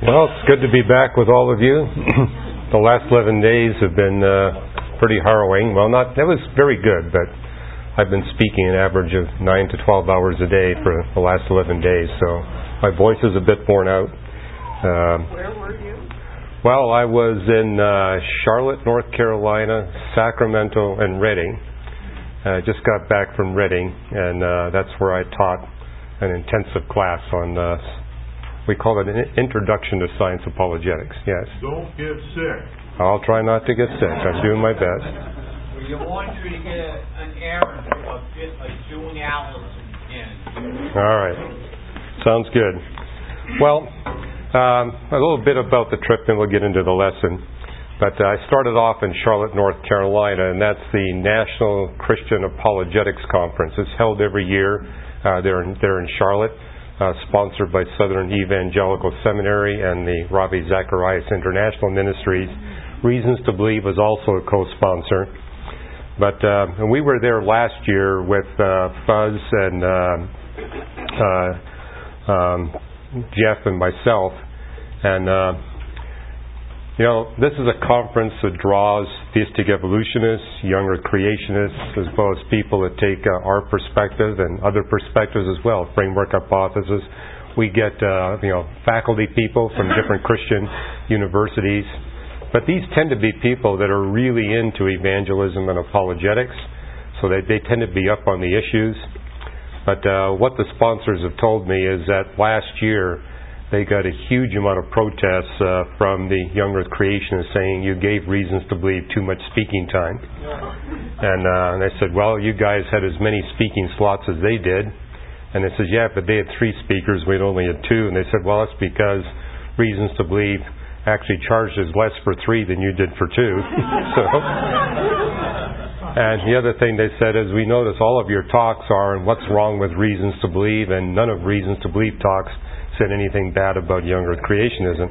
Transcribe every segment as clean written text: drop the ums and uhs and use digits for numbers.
Well, it's good to be back with all of you. The last 11 days have been pretty harrowing. Well, that was very good, but I've been speaking an average of 9 to 12 hours a day for the last 11 days, so my voice is a bit worn out. Where were you? Well, I was in Charlotte, North Carolina, Sacramento, and Redding. I just got back from Redding, and that's where I taught an intensive class on we call it an Introduction to Science Apologetics. Yes. Don't get sick. I'll try not to get sick. I'm doing my best. We want you to get an errand of doing Allison again. All right. Sounds good. Well, a little bit about the trip, then we'll get into the lesson. But I started off in Charlotte, North Carolina, and that's the National Christian Apologetics Conference. It's held every year. They're in Charlotte. Sponsored by Southern Evangelical Seminary and the Ravi Zacharias International Ministries. Reasons to Believe was also a co-sponsor. But we were there last year with Fuzz and Jeff and myself. And, this is a conference that draws theistic evolutionists, younger creationists, as well as people that take our perspective and other perspectives as well, framework hypothesis. We get, faculty people from different Christian universities. But these tend to be people that are really into evangelism and apologetics, so they tend to be up on the issues. But what the sponsors have told me is that last year they got a huge amount of protests from the younger creationists saying you gave reasons to believe too much speaking time. And they said, well, you guys had as many speaking slots as they did. And they said, yeah, but they had 3 speakers, we only had 2. And they said, well, that's because Reasons to Believe actually charged us less for 3 than you did for 2. And the other thing they said is, we notice all of your talks are on what's wrong with Reasons to Believe, and none of Reasons to Believe talks said anything bad about younger creationism.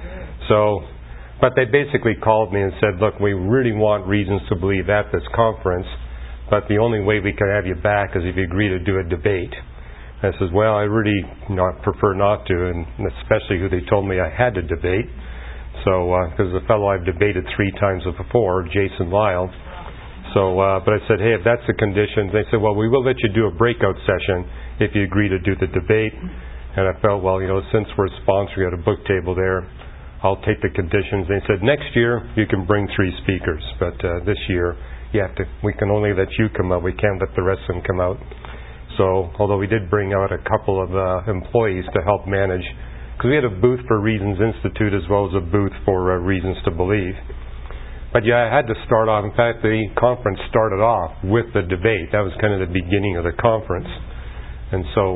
But they basically called me and said, look, we really want Reasons to Believe at this conference, but the only way we can have you back is if you agree to do a debate. And I says, well, I really prefer not to, and especially who they told me I had to debate. So, because the fellow I've debated 3 times before, Jason Lyle. So, but I said, hey, if that's the conditions, they said, well, we will let you do a breakout session if you agree to do the debate. And I felt, well, since we're a sponsor, we got a book table there, I'll take the conditions. They said, next year you can bring 3 speakers, but this year we can only let you come out. We can't let the rest of them come out. So, although we did bring out a couple of employees to help manage, because we had a booth for Reasons Institute as well as a booth for Reasons to Believe. But I had to start off. In fact, the conference started off with the debate. That was kind of the beginning of the conference. And so,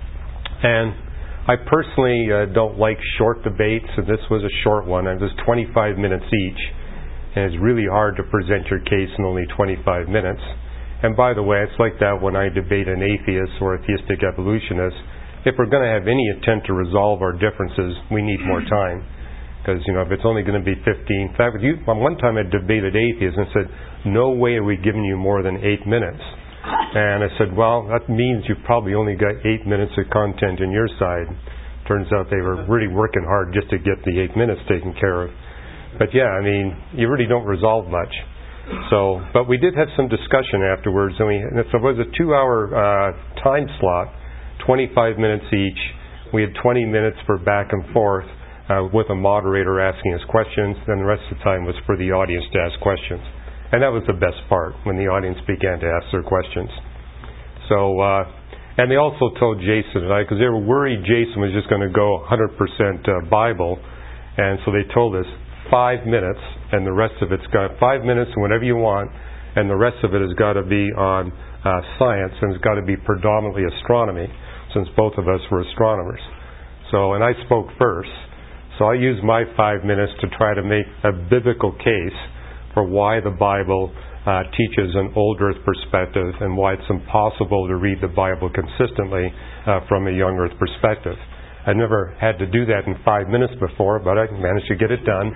and I personally don't like short debates, and this was a short one. It was 25 minutes each, and it's really hard to present your case in only 25 minutes. And by the way, it's like that when I debate an atheist or a theistic evolutionist. If we're going to have any attempt to resolve our differences, we need more time. Because, if it's only going to be 15... In fact, one time I debated atheists and said, no way are we giving you more than 8 minutes. And I said, well, that means you've probably only got 8 minutes of content on your side. Turns out they were really working hard just to get the 8 minutes taken care of. But you really don't resolve much. So, but we did have some discussion afterwards, and it was a 2-hour time slot, 25 minutes each. We had 20 minutes for back and forth with a moderator asking us questions, and the rest of the time was for the audience to ask questions. And that was the best part, when the audience began to ask their questions. So, and they also told Jason and I, because they were worried Jason was just going to go 100% Bible, and so they told us 5 minutes, and the rest of it's got 5 minutes and whatever you want, and the rest of it has got to be on science, and it's got to be predominantly astronomy, since both of us were astronomers. So, and I spoke first, so I used my 5 minutes to try to make a biblical case for why the Bible teaches an old earth perspective and why it's impossible to read the Bible consistently from a young earth perspective. I never had to do that in 5 minutes before, but I managed to get it done.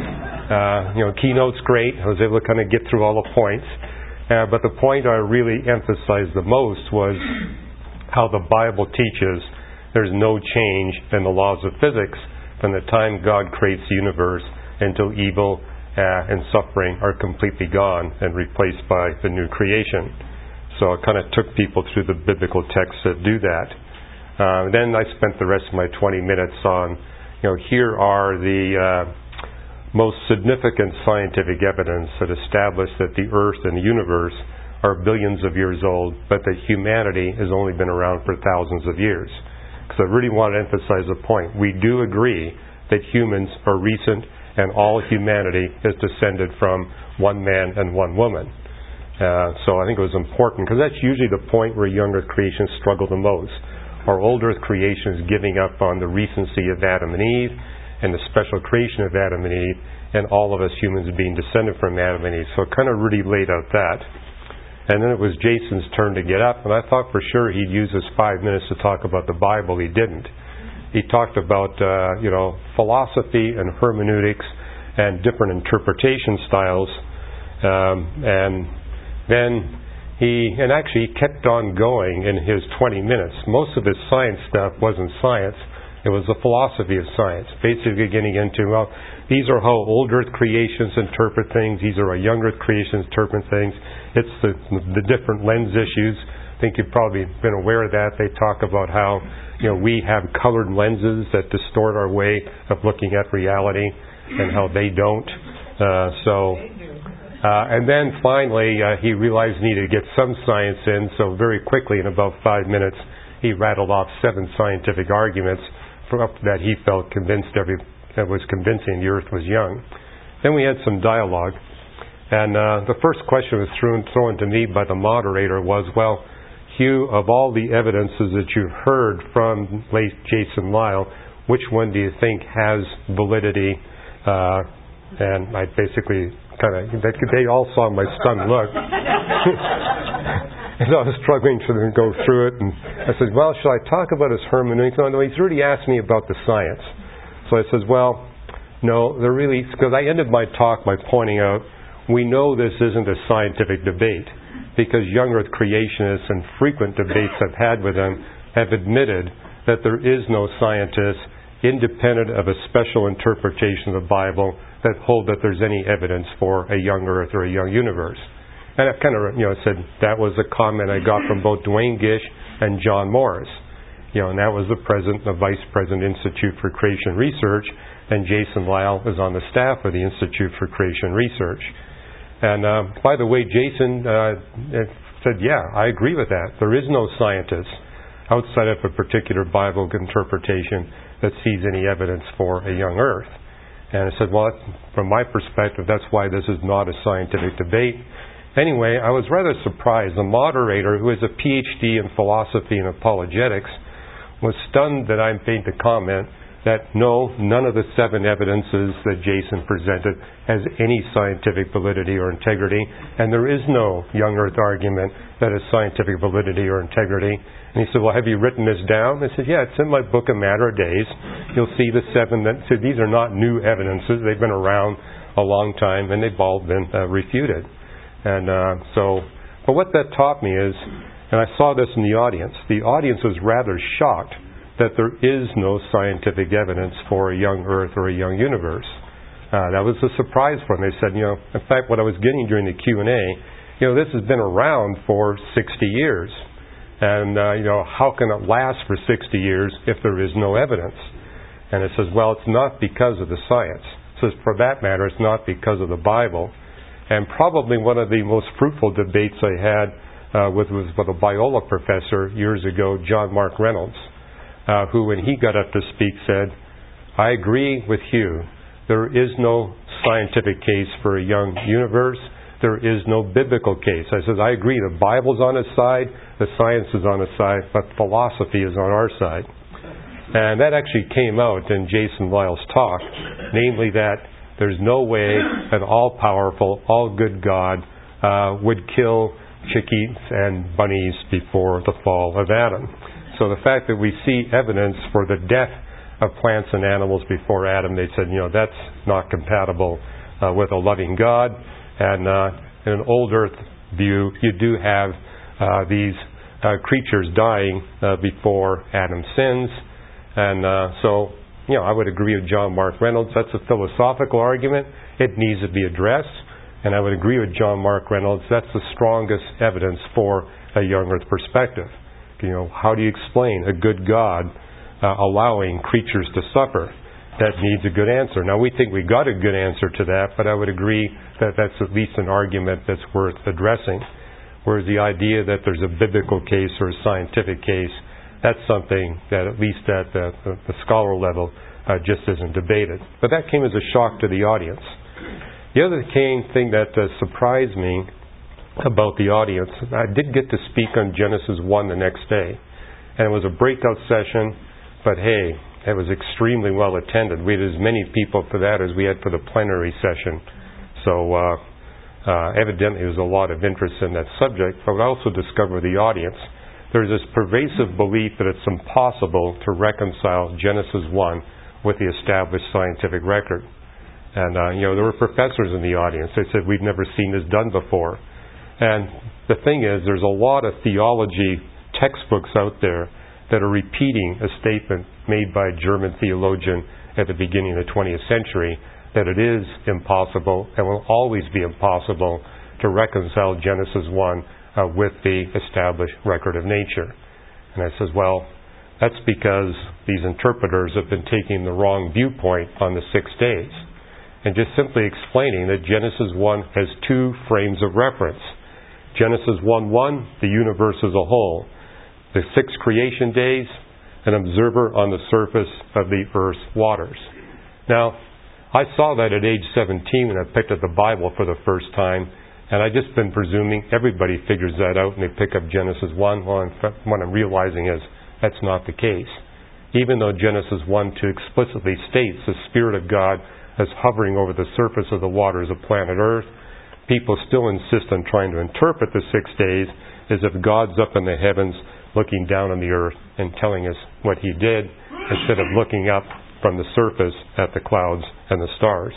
Keynote's great. I was able to kind of get through all the points. But the point I really emphasized the most was how the Bible teaches there's no change in the laws of physics from the time God creates the universe until evil and suffering are completely gone and replaced by the new creation. So it kind of took people through the biblical texts that do that. Then I spent the rest of my 20 minutes on, here are the most significant scientific evidence that establish that the earth and the universe are billions of years old, but that humanity has only been around for thousands of years. Because I really want to emphasize the point. We do agree that humans are recent and all humanity is descended from one man and one woman. So I think it was important, because that's usually the point where young earth creationists struggle the most. Our old earth creation is giving up on the recency of Adam and Eve and the special creation of Adam and Eve, and all of us humans being descended from Adam and Eve. So it kind of really laid out that. And then it was Jason's turn to get up, and I thought for sure he'd use his 5 minutes to talk about the Bible. He didn't. He talked about, philosophy and hermeneutics and different interpretation styles. And then he actually kept on going in his 20 minutes. Most of his science stuff wasn't science. It was the philosophy of science. Basically getting into, these are how old earth creations interpret things. These are how young earth creations interpret things. It's the different lens issues. I think you've probably been aware of that. They talk about how, we have colored lenses that distort our way of looking at reality and how they don't. And then finally, he realized he needed to get some science in, so very quickly, in about 5 minutes, he rattled off 7 scientific arguments that he felt was convincing the earth was young. Then we had some dialogue, and the first question was thrown to me by the moderator was, well, Hugh, of all the evidences that you've heard from late Jason Lisle, which one do you think has validity? And I basically they all saw my stunned look. And I was struggling to go through it, and I said, well, should I talk about his hermeneutics? No, he's really asked me about the science. So I said, well, no, because I ended my talk by pointing out, we know this isn't a scientific debate, because young earth creationists and frequent debates I've had with them have admitted that there is no scientist independent of a special interpretation of the Bible that hold that there's any evidence for a young earth or a young universe. And I've kind of, said that was a comment I got from both Duane Gish and John Morris. And that was the president, the vice president, Institute for Creation Research, and Jason Lisle is on the staff of the Institute for Creation Research. And by the way, Jason said, yeah, I agree with that. There is no scientist outside of a particular Bible interpretation that sees any evidence for a young earth. And I said, well, from my perspective, that's why this is not a scientific debate. Anyway, I was rather surprised. The moderator, who has a PhD in philosophy and apologetics, was stunned that I made the comment that no, none of the 7 evidences that Jason presented has any scientific validity or integrity, and there is no young earth argument that has scientific validity or integrity. And he said, well, have you written this down? I said, yeah, it's in my book, A Matter of Days. You'll see the 7 that said these are not new evidences. They've been around a long time, and they've all been refuted. And but what that taught me is, and I saw this in the audience was rather shocked that there is no scientific evidence for a young earth or a young universe. That was a surprise for them. They said, in fact, what I was getting during the Q&A, this has been around for 60 years. And, how can it last for 60 years if there is no evidence? And it says, well, it's not because of the science. It says, for that matter, it's not because of the Bible. And probably one of the most fruitful debates I had was with a Biola professor years ago, John Mark Reynolds, who, when he got up to speak, said, I agree with Hugh. There is no scientific case for a young universe. There is no biblical case. I said, I agree. The Bible's on his side, the science is on his side, but philosophy is on our side. And that actually came out in Jason Lisle's talk, namely that there's no way an all-powerful, all-good God would kill chickies and bunnies before the fall of Adam. So the fact that we see evidence for the death of plants and animals before Adam, they said, that's not compatible with a loving God. And in an old earth view, you do have these creatures dying before Adam sins. And so I would agree with John Mark Reynolds. That's a philosophical argument. It needs to be addressed. And I would agree with John Mark Reynolds. That's the strongest evidence for a young earth perspective. How do you explain a good God allowing creatures to suffer? That needs a good answer. Now, we think we got a good answer to that, but I would agree that that's at least an argument that's worth addressing. Whereas the idea that there's a biblical case or a scientific case, that's something that at least at the scholar level just isn't debated. But that came as a shock to the audience. The other thing that surprised me about the audience, I did get to speak on Genesis 1 the next day. And it was a breakout session, but hey, it was extremely well attended. We had as many people for that as we had for the plenary session. So evidently there was a lot of interest in that subject. But I also discovered the audience. There's this pervasive belief that it's impossible to reconcile Genesis 1 with the established scientific record. And, there were professors in the audience. They said, we've never seen this done before. And the thing is, there's a lot of theology textbooks out there that are repeating a statement made by a German theologian at the beginning of the 20th century, that it is impossible and will always be impossible to reconcile Genesis 1 with the established record of nature. And I says, well, that's because these interpreters have been taking the wrong viewpoint on the 6 days. And just simply explaining that Genesis 1 has 2 frames of reference. Genesis 1:1, the universe as a whole. The 6 creation days, an observer on the surface of the earth's waters. Now, I saw that at age 17 when I picked up the Bible for the first time, and I've just been presuming everybody figures that out and they pick up Genesis 1. Well, in fact, what I'm realizing is that's not the case. Even though Genesis 1:2 explicitly states the Spirit of God as hovering over the surface of the waters of planet Earth, people still insist on trying to interpret the 6 days as if God's up in the heavens looking down on the earth and telling us what He did, instead of looking up from the surface at the clouds and the stars.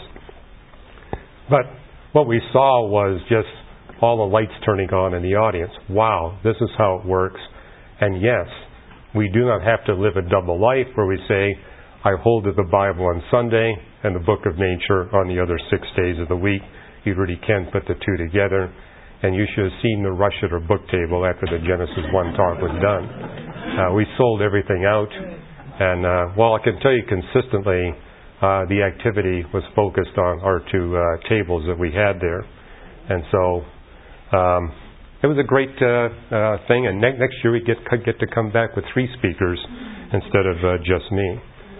But what we saw was just all the lights turning on in the audience. Wow, this is how it works. And yes, we do not have to live a double life where we say, I hold to the Bible on Sunday and the book of nature on the other 6 days of the week. You really can put the 2 together. And you should have seen the rush at our book table after the Genesis 1 talk was done. We sold everything out. And, I can tell you consistently, the activity was focused on our 2 tables that we had there. And so it was a great thing. And next year we get to come back with 3 speakers instead of just me.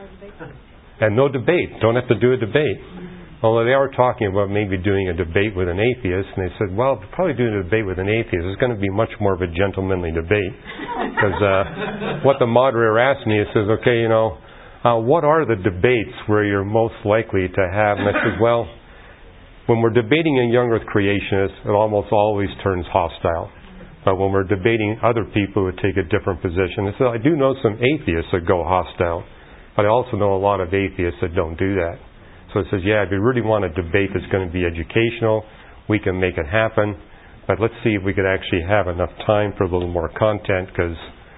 And no debate. Don't have to do a debate. Although they are talking about maybe doing a debate with an atheist, and they said, well, probably doing a debate with an atheist is going to be much more of a gentlemanly debate. Because what the moderator asked me, he says, okay, what are the debates where you're most likely to have? And I said, well, when we're debating a young earth creationist, it almost always turns hostile. But when we're debating other people who take a different position, I said, I do know some atheists that go hostile, but I also know a lot of atheists that don't do that. So it says, if you really want a debate that's going to be educational, we can make it happen. But let's see if we could actually have enough time for a little more content, because,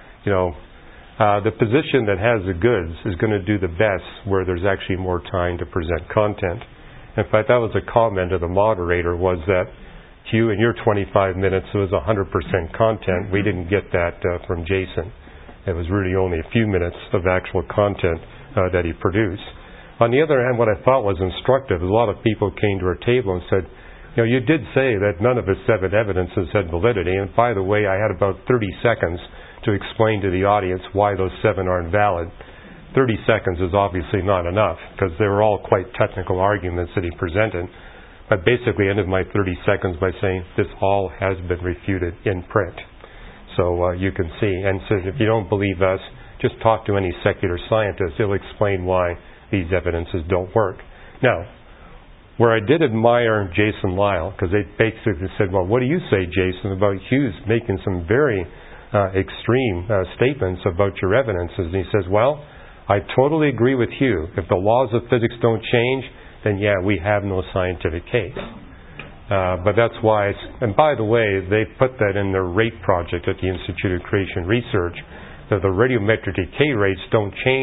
the position that has the goods is going to do the best where there's actually more time to present content. In fact, that was a comment of the moderator, was that, Hugh, in your 25 minutes, it was 100% content. We didn't get that from Jason. It was really only a few minutes of actual content that he produced. On the other hand, what I thought was instructive is a lot of people came to our table and said, you did say that none of the 7 evidences had validity. And by the way, I had about 30 seconds to explain to the audience why those 7 aren't valid. 30 seconds is obviously not enough, because they were all quite technical arguments that he presented. I basically ended my 30 seconds by saying this all has been refuted in print. So you can see. And so if you don't believe us, just talk to any secular scientist. They'll explain why these evidences don't work. Now, where I did admire Jason Lyle, because they basically said, well, what do you say, Jason, about Hughes making some very extreme statements about your evidences? And he says, well, I totally agree with Hugh. If the laws of physics don't change, then we have no scientific case. But that's why, and by the way, they put that in their RATE project at the Institute of Creation Research, that the radiometric decay rates don't change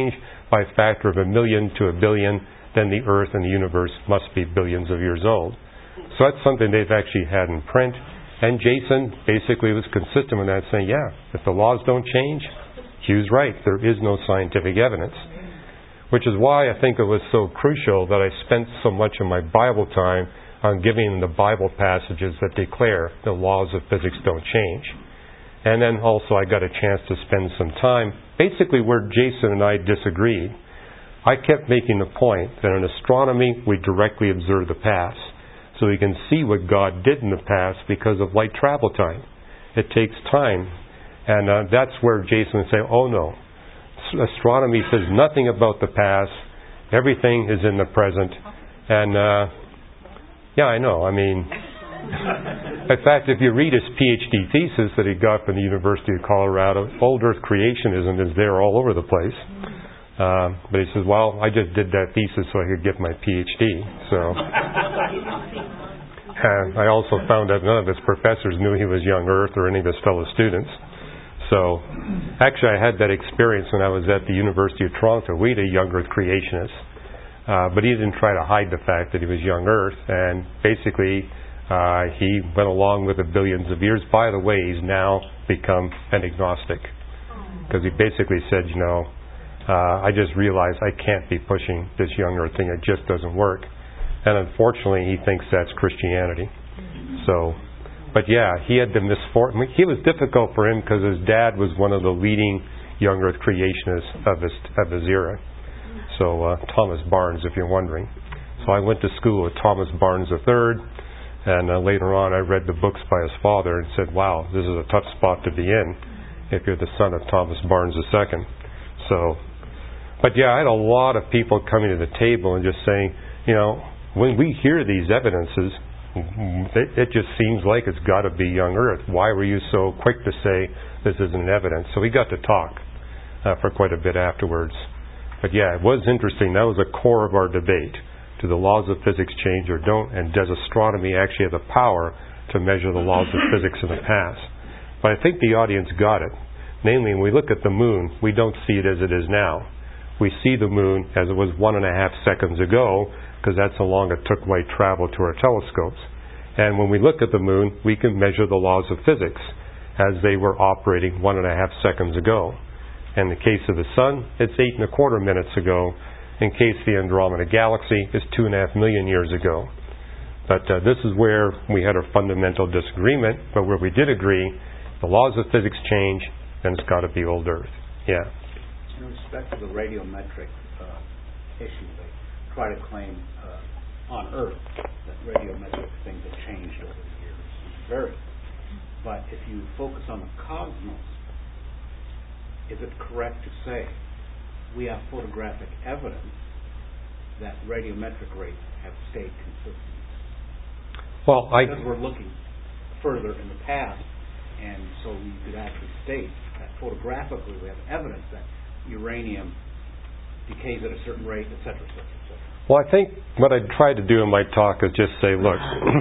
by a factor of 1 million to 1 billion, then the Earth and the universe must be billions of years old. So that's something they've actually had in print. And Jason basically was consistent with that, saying, yeah, if the laws don't change, Hugh's right. There is no scientific evidence. Which is why I think it was so crucial that I spent so much of my Bible time on giving the Bible passages that declare the laws of physics don't change. And then also I got a chance to spend some time basically where Jason and I disagreed. I kept making the point that in astronomy we directly observe the past. So we can see what God did in the past because of light travel time. It takes time. And that's where Jason would say, oh no, astronomy says nothing about the past. Everything is in the present. And yeah, I know. I mean, in fact, if you read his PhD thesis that he got from the University of Colorado, old Earth creationism is there all over the place. But he says, well, I just did that thesis so I could get my PhD. So I also found out none of his professors knew he was young Earth or any of his fellow students. So actually I had that experience when I was at the University of Toronto. We had a young Earth creationist. But he didn't try to hide the fact that he was young Earth. And basically he went along with the billions of years. By the way, he's now become an agnostic. Because he basically said, you know, I just realized I can't be pushing this young Earth thing. It just doesn't work. And unfortunately, he thinks that's Christianity. So, but yeah, he had the misfortune. He was difficult for him because his dad was one of the leading young Earth creationists of his era. So Thomas Barnes, if you're wondering. So I went to school with Thomas Barnes III, and later on I read the books by his father and said, wow, this is a tough spot to be in if you're the son of Thomas Barnes II. So, but yeah, I had a lot of people coming to the table and just saying, you know, when we hear these evidences, it just seems like it's got to be young Earth. Why were you so quick to say this isn't evidence? So we got to talk for quite a bit afterwards. But yeah, it was interesting. That was the core of our debate. Do the laws of physics change or don't? And does astronomy actually have the power to measure the laws of physics in the past? But I think the audience got it. Namely, when we look at the moon, we don't see it as it is now. We see the moon as it was 1.5 seconds ago, because that's how long it took light travel to our telescopes. And when we look at the moon, we can measure the laws of physics as they were operating 1.5 seconds ago. In the case of the sun, it's 8.25 minutes ago. In case the Andromeda Galaxy is 2.5 million years ago. But this is where we had a fundamental disagreement, but where we did agree, the laws of physics change, then it's got to be old Earth. Yeah. In respect to the radiometric issue, they try to claim on Earth that radiometric things have changed over the years. Very. But if you focus on the cosmos, is it correct to say we have photographic evidence that radiometric rates have stayed consistent? Well, because we're looking further in the past, and so we could actually state that photographically we have evidence that uranium decays at a certain rate, et cetera, et cetera, et cetera. Well, I think what I'd try to do in my talk is just say, look,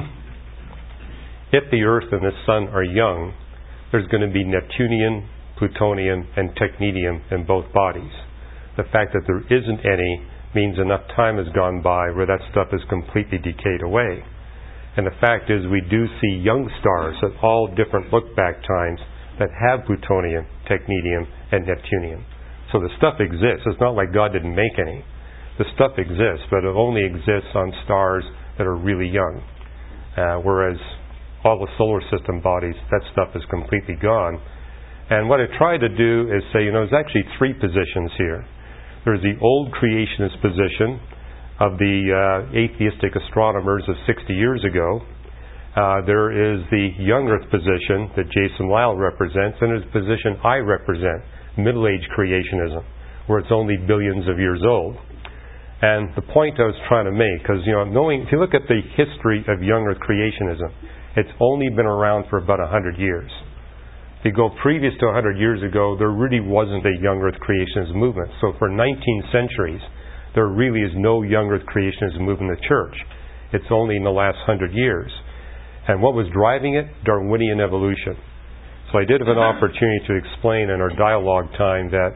if the Earth and the Sun are young, there's going to be Neptunium, plutonium, and technetium in both bodies. The fact that there isn't any means enough time has gone by where that stuff is completely decayed away. And the fact is we do see young stars at all different look-back times that have plutonium, technetium, and neptunium. So the stuff exists. It's not like God didn't make any. The stuff exists, but it only exists on stars that are really young. Whereas all the solar system bodies, that stuff is completely gone. And what I try to do is say, there's actually three positions here. There's the old creationist position of the atheistic astronomers of 60 years ago. There is the young Earth position that Jason Lisle represents, and there's the position I represent, middle-age creationism, where it's only billions of years old. And the point I was trying to make, because if you look at the history of young Earth creationism, it's only been around for about 100 years. If you go previous to 100 years ago, there really wasn't a young Earth creationism movement. So for 19 centuries, there really is no young Earth creationism movement in the church. It's only in the last 100 years. And what was driving it? Darwinian evolution. So I did have an opportunity to explain in our dialogue time that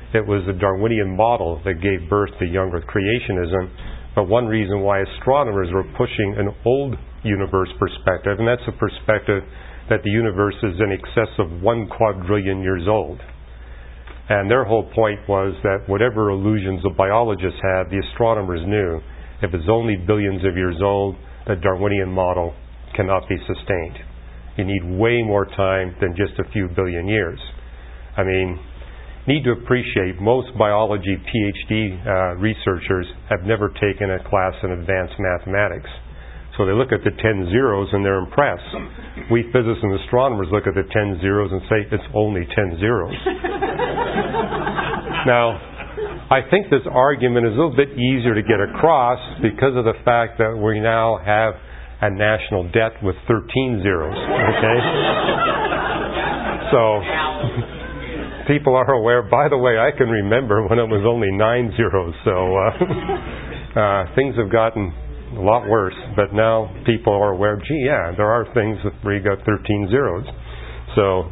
it was the Darwinian model that gave birth to young Earth creationism. But one reason why astronomers were pushing an old universe perspective, and that's a perspective that the universe is in excess of 1 quadrillion years old. And their whole point was that whatever illusions the biologists had, the astronomers knew if it's only billions of years old, the Darwinian model cannot be sustained. You need way more time than just a few billion years. I mean, need to appreciate most biology PhD researchers have never taken a class in advanced mathematics. So they look at the 10 zeros and they're impressed. We physicists and astronomers look at the 10 zeros and say, it's only 10 zeros. Now, I think this argument is a little bit easier to get across because of the fact that we now have a national debt with 13 zeros. Okay? So, people are aware. By the way, I can remember when it was only 9 zeros. So, things have gotten a lot worse, but now people are aware, gee, yeah, there are things where you got 13 zeros. So,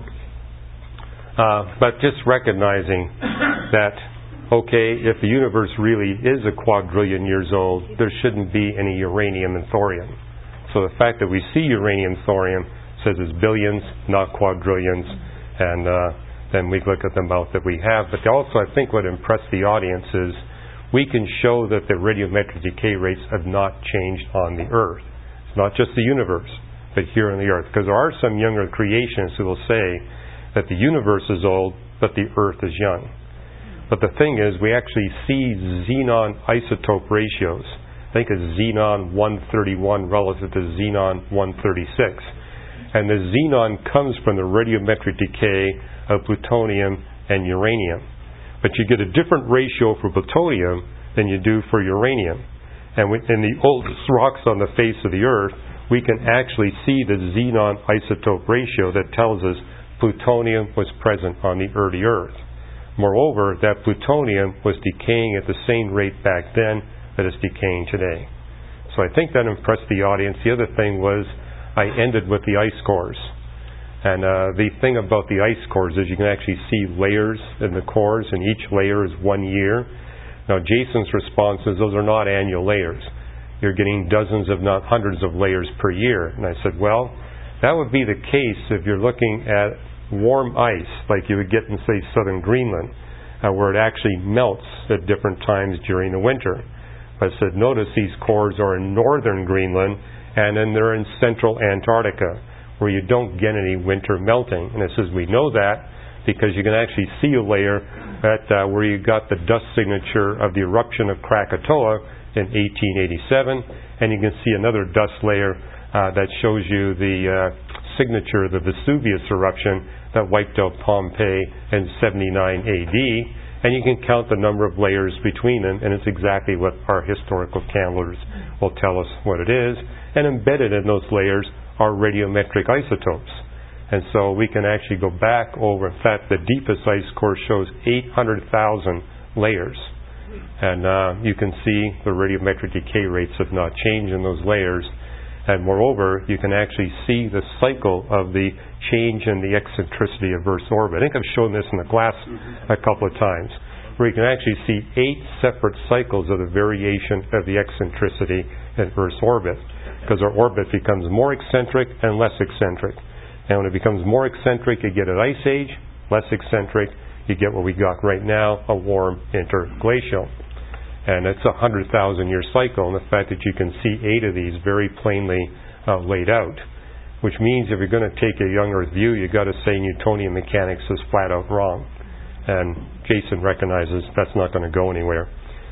but just recognizing that, okay, if the universe really is a quadrillion years old, there shouldn't be any uranium and thorium. So the fact that we see uranium and thorium says it's billions, not quadrillions, and then we look at the amount that we have. But also, I think what impressed the audience is we can show that the radiometric decay rates have not changed on the Earth. It's not just the universe, but here on the Earth. Because there are some young Earth creationists who will say that the universe is old, but the Earth is young. But the thing is, we actually see xenon isotope ratios. Think of xenon 131 relative to xenon 136. And the xenon comes from the radiometric decay of plutonium and uranium. But you get a different ratio for plutonium than you do for uranium. And in the oldest rocks on the face of the Earth, we can actually see the xenon isotope ratio that tells us plutonium was present on the early Earth. Moreover, that plutonium was decaying at the same rate back then that it's decaying today. So I think that impressed the audience. The other thing was I ended with the ice cores. And the thing about the ice cores is you can actually see layers in the cores, and each layer is 1 year. Now, Jason's response is those are not annual layers. You're getting dozens, if not hundreds of layers per year. And I said, well, that would be the case if you're looking at warm ice, like you would get in, say, southern Greenland, where it actually melts at different times during the winter. But I said, notice these cores are in northern Greenland, and then they're in central Antarctica, where you don't get any winter melting. And it says we know that because you can actually see a layer that where you got the dust signature of the eruption of Krakatoa in 1887, and you can see another dust layer that shows you the signature of the Vesuvius eruption that wiped out Pompeii in 79 AD, and you can count the number of layers between them, and it's exactly what our historical calendars will tell us what it is. And embedded in those layers are radiometric isotopes. And so we can actually go back over, in fact, the deepest ice core shows 800,000 layers. And you can see the radiometric decay rates have not changed in those layers. And moreover, you can actually see the cycle of the change in the eccentricity of Earth's orbit. I think I've shown this in the class a couple of times, where you can actually see 8 separate cycles of the variation of the eccentricity in Earth's orbit, because our orbit becomes more eccentric and less eccentric. And when it becomes more eccentric, you get an ice age. Less eccentric, you get what we got right now, a warm interglacial. And it's a 100,000-year cycle, and the fact that you can see 8 of these very plainly laid out, which means if you're going to take a young Earth view, you've got to say Newtonian mechanics is flat out wrong. And Jason recognizes that's not going to go anywhere.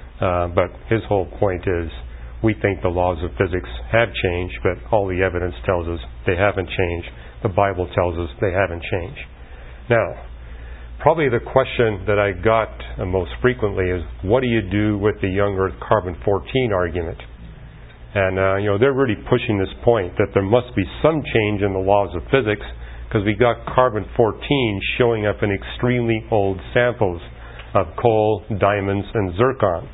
But his whole point is, we think the laws of physics have changed, but all the evidence tells us they haven't changed. The Bible tells us they haven't changed. Now, probably the question that I got most frequently is, what do you do with the young Earth carbon-14 argument? And, they're really pushing this point that there must be some change in the laws of physics, because we got carbon-14 showing up in extremely old samples of coal, diamonds, and zircon.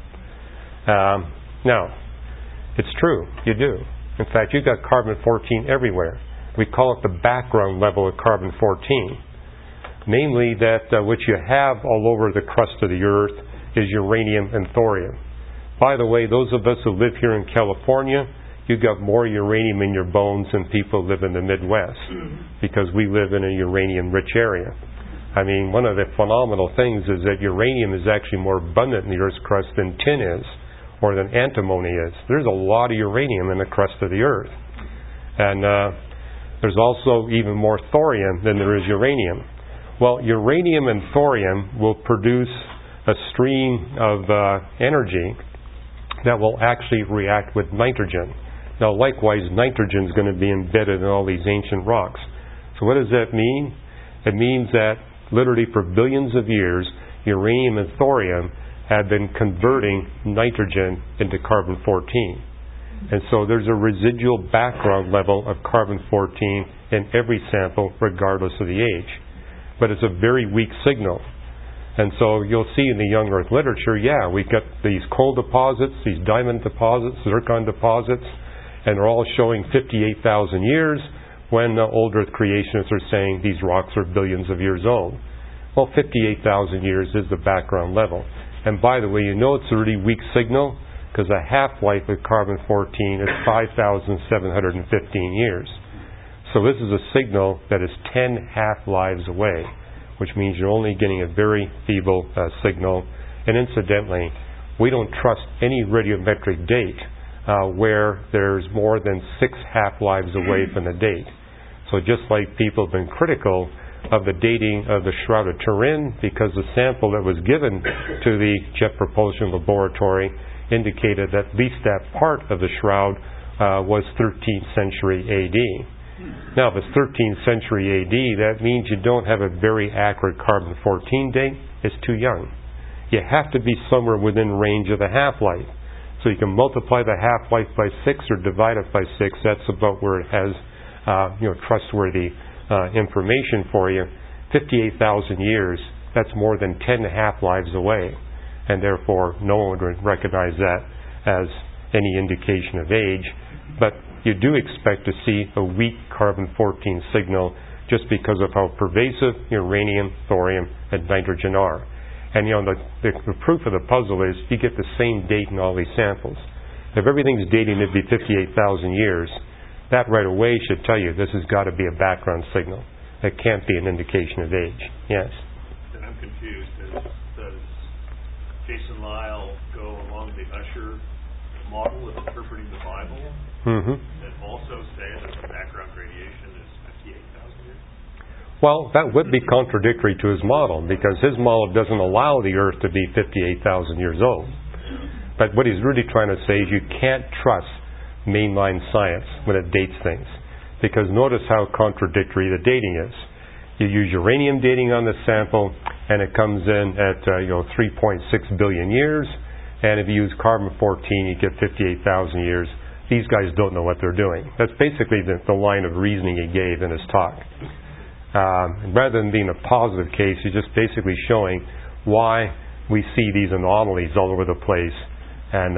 Now, it's true, you do. In fact, you've got carbon-14 everywhere. We call it the background level of carbon-14. namely that what you have all over the crust of the earth is uranium and thorium. By the way, those of us who live here in California, you've got more uranium in your bones than people who live in the Midwest, because we live in a uranium-rich area. I mean, one of the phenomenal things is that uranium is actually more abundant in the Earth's crust than tin is, or than antimony is. There's a lot of uranium in the crust of the Earth. And there's also even more thorium than there is uranium. Well, uranium and thorium will produce a stream of energy that will actually react with nitrogen. Now, likewise, nitrogen is going to be embedded in all these ancient rocks. So what does that mean? It means that literally for billions of years, uranium and thorium have been converting nitrogen into carbon-14. And so there's a residual background level of carbon-14 in every sample, regardless of the age. But it's a very weak signal. And so you'll see in the young Earth literature, we've got these coal deposits, these diamond deposits, zircon deposits, and they're all showing 58,000 years, when old Earth creationists are saying these rocks are billions of years old. Well, 58,000 years is the background level. And by the way, you know it's a really weak signal because the half-life of carbon-14 is 5,715 years. So this is a signal that is 10 half-lives away, which means you're only getting a very feeble signal. And incidentally, we don't trust any radiometric date where there's more than 6 half-lives away from the date. So just like people have been critical of the dating of the Shroud of Turin, because the sample that was given to the Jet Propulsion Laboratory indicated that at least that part of the shroud was 13th century AD. Now, if it's 13th century AD, that means you don't have a very accurate carbon-14 date. It's too young. You have to be somewhere within range of the half-life. So you can multiply the half-life by 6 or divide it by 6. That's about where it has trustworthy information for you. 58,000 years, that's more than 10 half-lives away. And therefore, no one would recognize that as any indication of age. But you do expect to see a weak carbon-14 signal just because of how pervasive uranium, thorium, and nitrogen are. And the proof of the puzzle is you get the same date in all these samples. If everything's dating to be 58,000 years, that right away should tell you this has got to be a background signal. It can't be an indication of age. Yes? And I'm confused. Does Jason Lisle go along the Ussher model of interpreting the Bible and also say that the background radiation is 58,000 years? Well, that would be contradictory to his model, because his model doesn't allow the Earth to be 58,000 years old. But what he's really trying to say is you can't trust mainline science when it dates things, because notice how contradictory the dating is. You use uranium dating on the sample, and it comes in at 3.6 billion years, and if you use carbon-14, you get 58,000 years. These guys don't know what they're doing. That's basically the line of reasoning he gave in his talk. Rather than being a positive case, he's just basically showing why we see these anomalies all over the place, and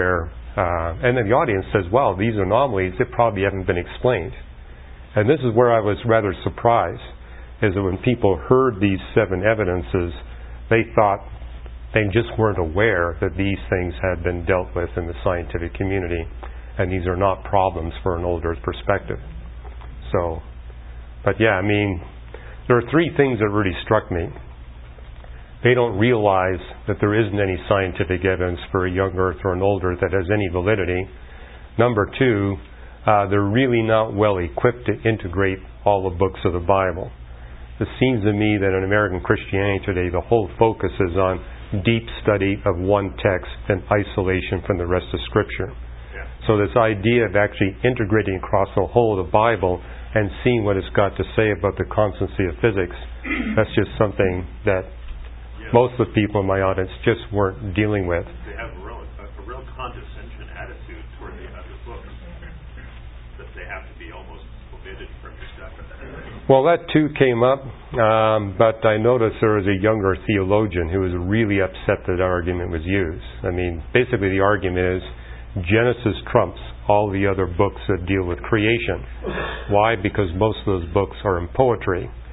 and then the audience says, well, these anomalies, they probably haven't been explained. And this is where I was rather surprised, is that when people heard these 7 evidences, they thought they just weren't aware that these things had been dealt with in the scientific community, and these are not problems for an old Earth perspective. So, but yeah, I mean, there are 3 things that really struck me. They don't realize that there isn't any scientific evidence for a young Earth or an old Earth that has any validity. Number 2, they're really not well equipped to integrate all the books of the Bible. It seems to me that in American Christianity today, the whole focus is on deep study of one text and isolation from the rest of Scripture. Yeah. So this idea of actually integrating across the whole of the Bible and seeing what it's got to say about the constancy of physics, that's just something that most of the people in my audience just weren't dealing with. They have a real condescension attitude toward the other books, that they have to be almost omitted from discussion. Well, that too came up, but I noticed there was a younger theologian who was really upset that argument was used. I mean, basically the argument is Genesis trumps all the other books that deal with creation. Why? Because most of those books are in poetry.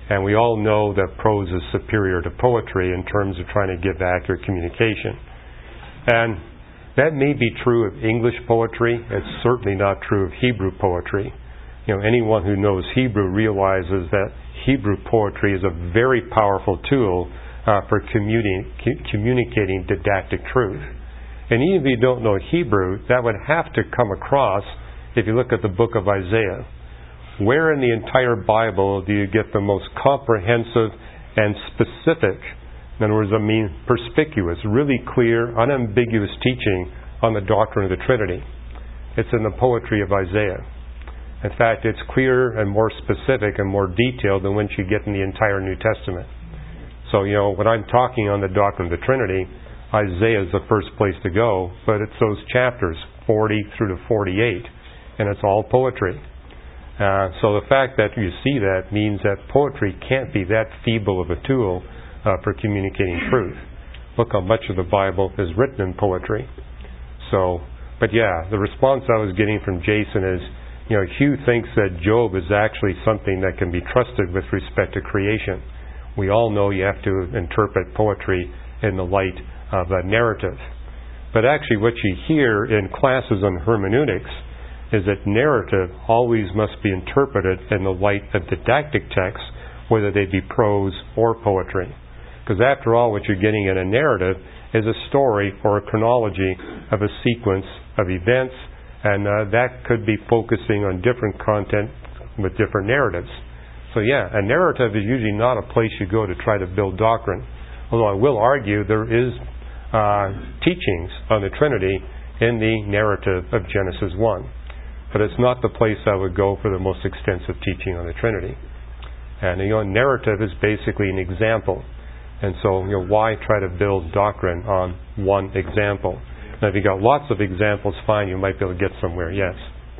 And we all know that prose is superior to poetry in terms of trying to give accurate communication. And that may be true of English poetry. It's certainly not true of Hebrew poetry. Anyone who knows Hebrew realizes that Hebrew poetry is a very powerful tool for communicating didactic truth. And even if you don't know Hebrew, that would have to come across if you look at the book of Isaiah. Where in the entire Bible do you get the most comprehensive and specific, in other words, perspicuous, really clear, unambiguous teaching on the doctrine of the Trinity? It's in the poetry of Isaiah. In fact, it's clearer and more specific and more detailed than what you get in the entire New Testament. So, when I'm talking on the doctrine of the Trinity, Isaiah is the first place to go, but it's those chapters, 40 through to 48, and it's all poetry. So the fact that you see that means that poetry can't be that feeble of a tool for communicating truth. Look how much of the Bible is written in poetry. But the response I was getting from Jason is, Hugh thinks that Job is actually something that can be trusted with respect to creation. We all know you have to interpret poetry in the light of a narrative. But actually what you hear in classes on hermeneutics is that narrative always must be interpreted in the light of didactic texts, whether they be prose or poetry. Because after all, what you're getting in a narrative is a story or a chronology of a sequence of events, and that could be focusing on different content with different narratives. So a narrative is usually not a place you go to try to build doctrine. Although I will argue there is teachings on the Trinity in the narrative of Genesis 1. But it's not the place I would go for the most extensive teaching on the Trinity. And narrative is basically an example. And so, why try to build doctrine on one example? Now, if you got lots of examples, fine, you might be able to get somewhere. Yes.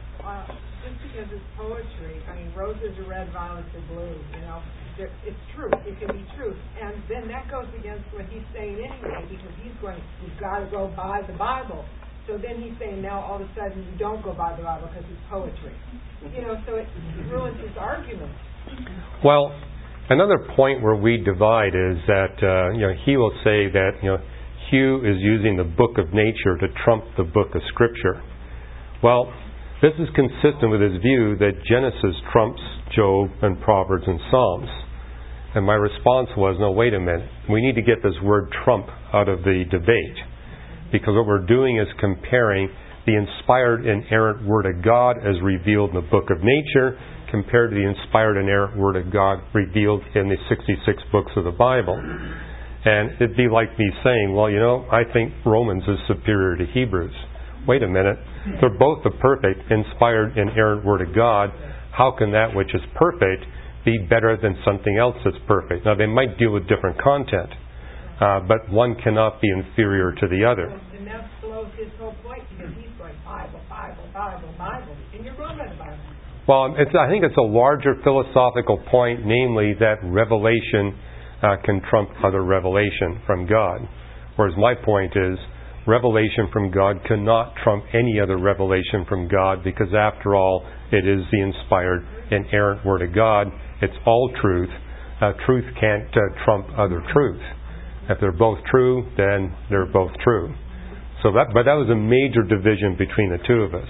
Just because it's poetry, roses are red, violets are blue. It's true. It can be true, and then that goes against what he's saying anyway, because we've got to go by the Bible. So then he's saying now all of a sudden you don't go by the Bible because it's poetry. So it ruins his argument. Well, another point where we divide is that he will say that Hugh is using the book of nature to trump the book of Scripture. Well, this is consistent with his view that Genesis trumps Job and Proverbs and Psalms. And my response was, no, wait a minute. We need to get this word trump out of the debate. Because what we're doing is comparing the inspired inerrant Word of God as revealed in the book of nature compared to the inspired inerrant Word of God revealed in the 66 books of the Bible. And it'd be like me saying, well, I think Romans is superior to Hebrews. Wait a minute. They're both the perfect, inspired, inerrant Word of God. How can that which is perfect be better than something else that's perfect? Now, they might deal with different content. But one cannot be inferior to the other. And that blows his whole point, because he's going Bible, Bible, Bible, Bible, and you're wrong on the Bible. Well, I think it's a larger philosophical point, namely that revelation can trump other revelation from God. Whereas my point is, revelation from God cannot trump any other revelation from God, because after all, it is the inspired, inerrant Word of God. It's all truth. Truth can't trump other truth. If they're both true, then they're both true. But that was a major division between the two of us.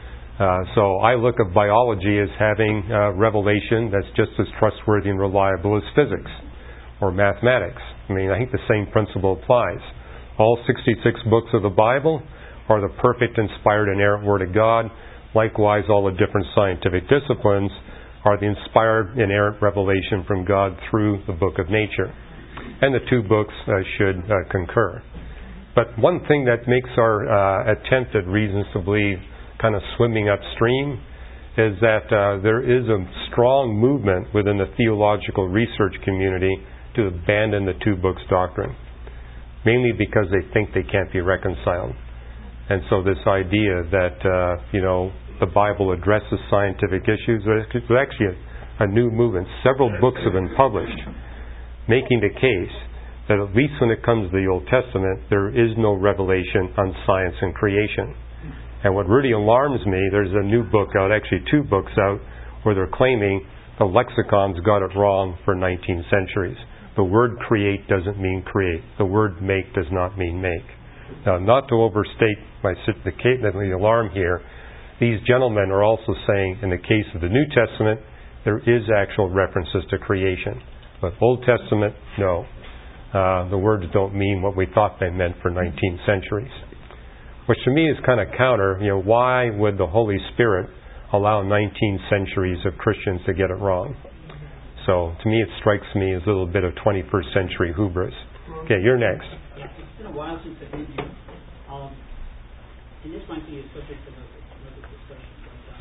So I look at biology as having revelation that's just as trustworthy and reliable as physics or mathematics. I think the same principle applies. All 66 books of the Bible are the perfect, inspired, inerrant Word of God. Likewise, all the different scientific disciplines are the inspired, inerrant revelation from God through the book of nature. And the two books should concur. But one thing that makes our attempt at reasons to believe kind of swimming upstream is that there is a strong movement within the theological research community to abandon the two books doctrine, mainly because they think they can't be reconciled. And so this idea that the Bible addresses scientific issues, there's actually a new movement. Several books have been published making the case that at least when it comes to the Old Testament, there is no revelation on science and creation. And what really alarms me, there's a new book out, actually two books out, where they're claiming the lexicons got it wrong for 19 centuries. The word create doesn't mean create. The word make does not mean make. Now, not to overstate the alarm here, these gentlemen are also saying, in the case of the New Testament, there is actual references to creation. But Old Testament, no. The words don't mean what we thought they meant for 19 centuries. Which to me is kind of counter. Why would the Holy Spirit allow 19 centuries of Christians to get it wrong? So to me it strikes me as a little bit of 21st century hubris. Okay, you're next. Yeah, it's been a while since I've been here. And this might be a subject of another discussion,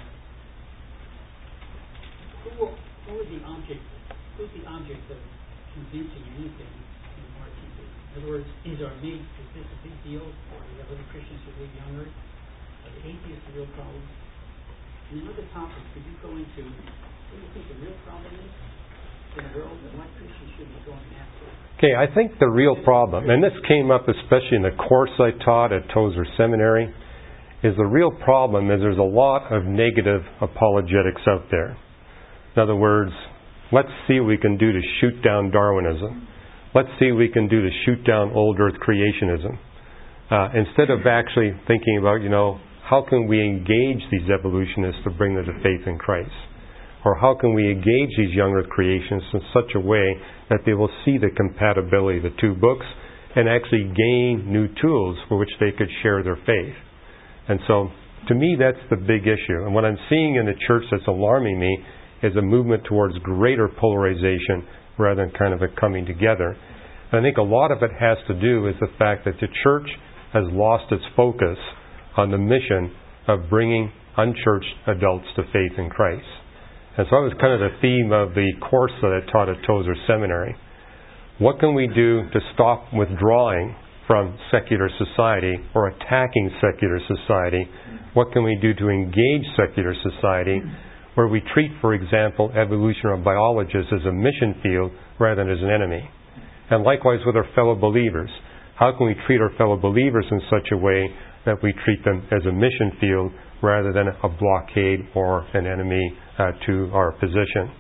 but who's the object of convincing anything in RTV? In other words, is this a big deal? Or do we have other Christians who believe younger? Are the atheists the real problem? And another topic, could you go into what do you think the real problem is in the world and what Christians should be going after? Okay, I think the real problem, and this came up especially in the course I taught at Tozer Seminary, is the real problem is there's a lot of negative apologetics out there. In other words, let's see what we can do to shoot down Darwinism. Let's see what we can do to shoot down old earth creationism. Instead of actually thinking about, how can we engage these evolutionists to bring them to faith in Christ? Or how can we engage these young earth creationists in such a way that they will see the compatibility of the two books and actually gain new tools for which they could share their faith? And so, to me, that's the big issue. And what I'm seeing in the church that's alarming me is a movement towards greater polarization rather than kind of a coming together. And I think a lot of it has to do with the fact that the church has lost its focus on the mission of bringing unchurched adults to faith in Christ. And so that was kind of the theme of the course that I taught at Tozer Seminary. What can we do to stop withdrawing from secular society or attacking secular society? What can we do to engage secular society where we treat, for example, evolutionary biologists as a mission field rather than as an enemy? And likewise with our fellow believers. How can we treat our fellow believers in such a way that we treat them as a mission field rather than a blockade or an enemy to our position?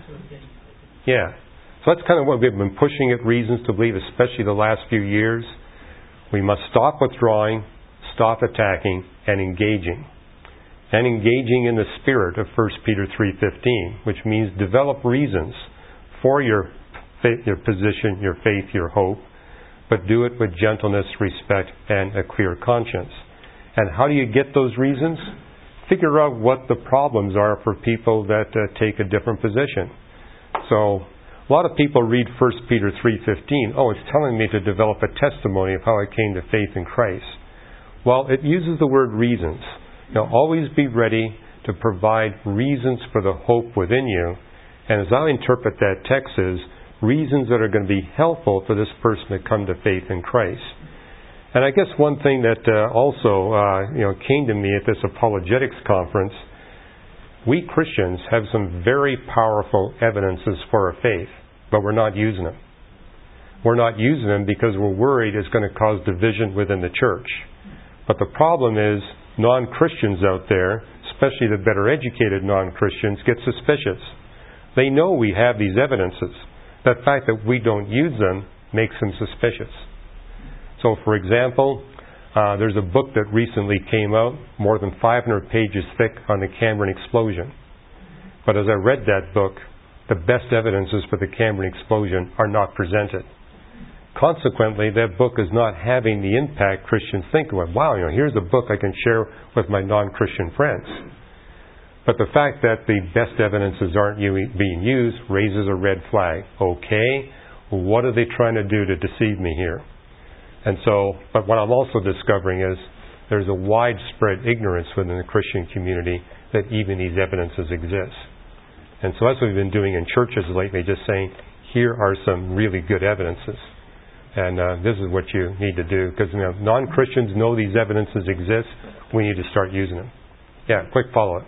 Yeah. So that's kind of what we've been pushing at Reasons to Believe, especially the last few years. We must stop withdrawing, stop attacking, and engaging. And engaging in the spirit of 1 Peter 3:15, which means develop reasons for your faith, your position, your faith, your hope, but do it with gentleness, respect, and a clear conscience. And how do you get those reasons? Figure out what the problems are for people that take a different position. So, a lot of people read 1 Peter 3:15. Oh, it's telling me to develop a testimony of how I came to faith in Christ. Well, it uses the word reasons. Now, always be ready to provide reasons for the hope within you. And as I interpret that text is, reasons that are going to be helpful for this person to come to faith in Christ. And I guess one thing that also came to me at this apologetics conference, we Christians have some very powerful evidences for our faith, but we're not using them. We're not using them because we're worried it's going to cause division within the church. But the problem is non-Christians out there, especially the better educated non-Christians, get suspicious. They know we have these evidences. The fact that we don't use them makes them suspicious. So, for example, there's a book that recently came out, more than 500 pages thick, on the Cambrian explosion. But as I read that book, the best evidences for the Cambrian explosion are not presented. Consequently, that book is not having the impact Christians think of. Wow, here's a book I can share with my non-Christian friends. But the fact that the best evidences aren't being used raises a red flag. Okay, what are they trying to do to deceive me here? And so, but what I'm also discovering is there's a widespread ignorance within the Christian community that even these evidences exist. And so that's what we've been doing in churches lately, just saying, here are some really good evidences. And this is what you need to do. Because non-Christians know these evidences exist. We need to start using them. Yeah, quick follow-up.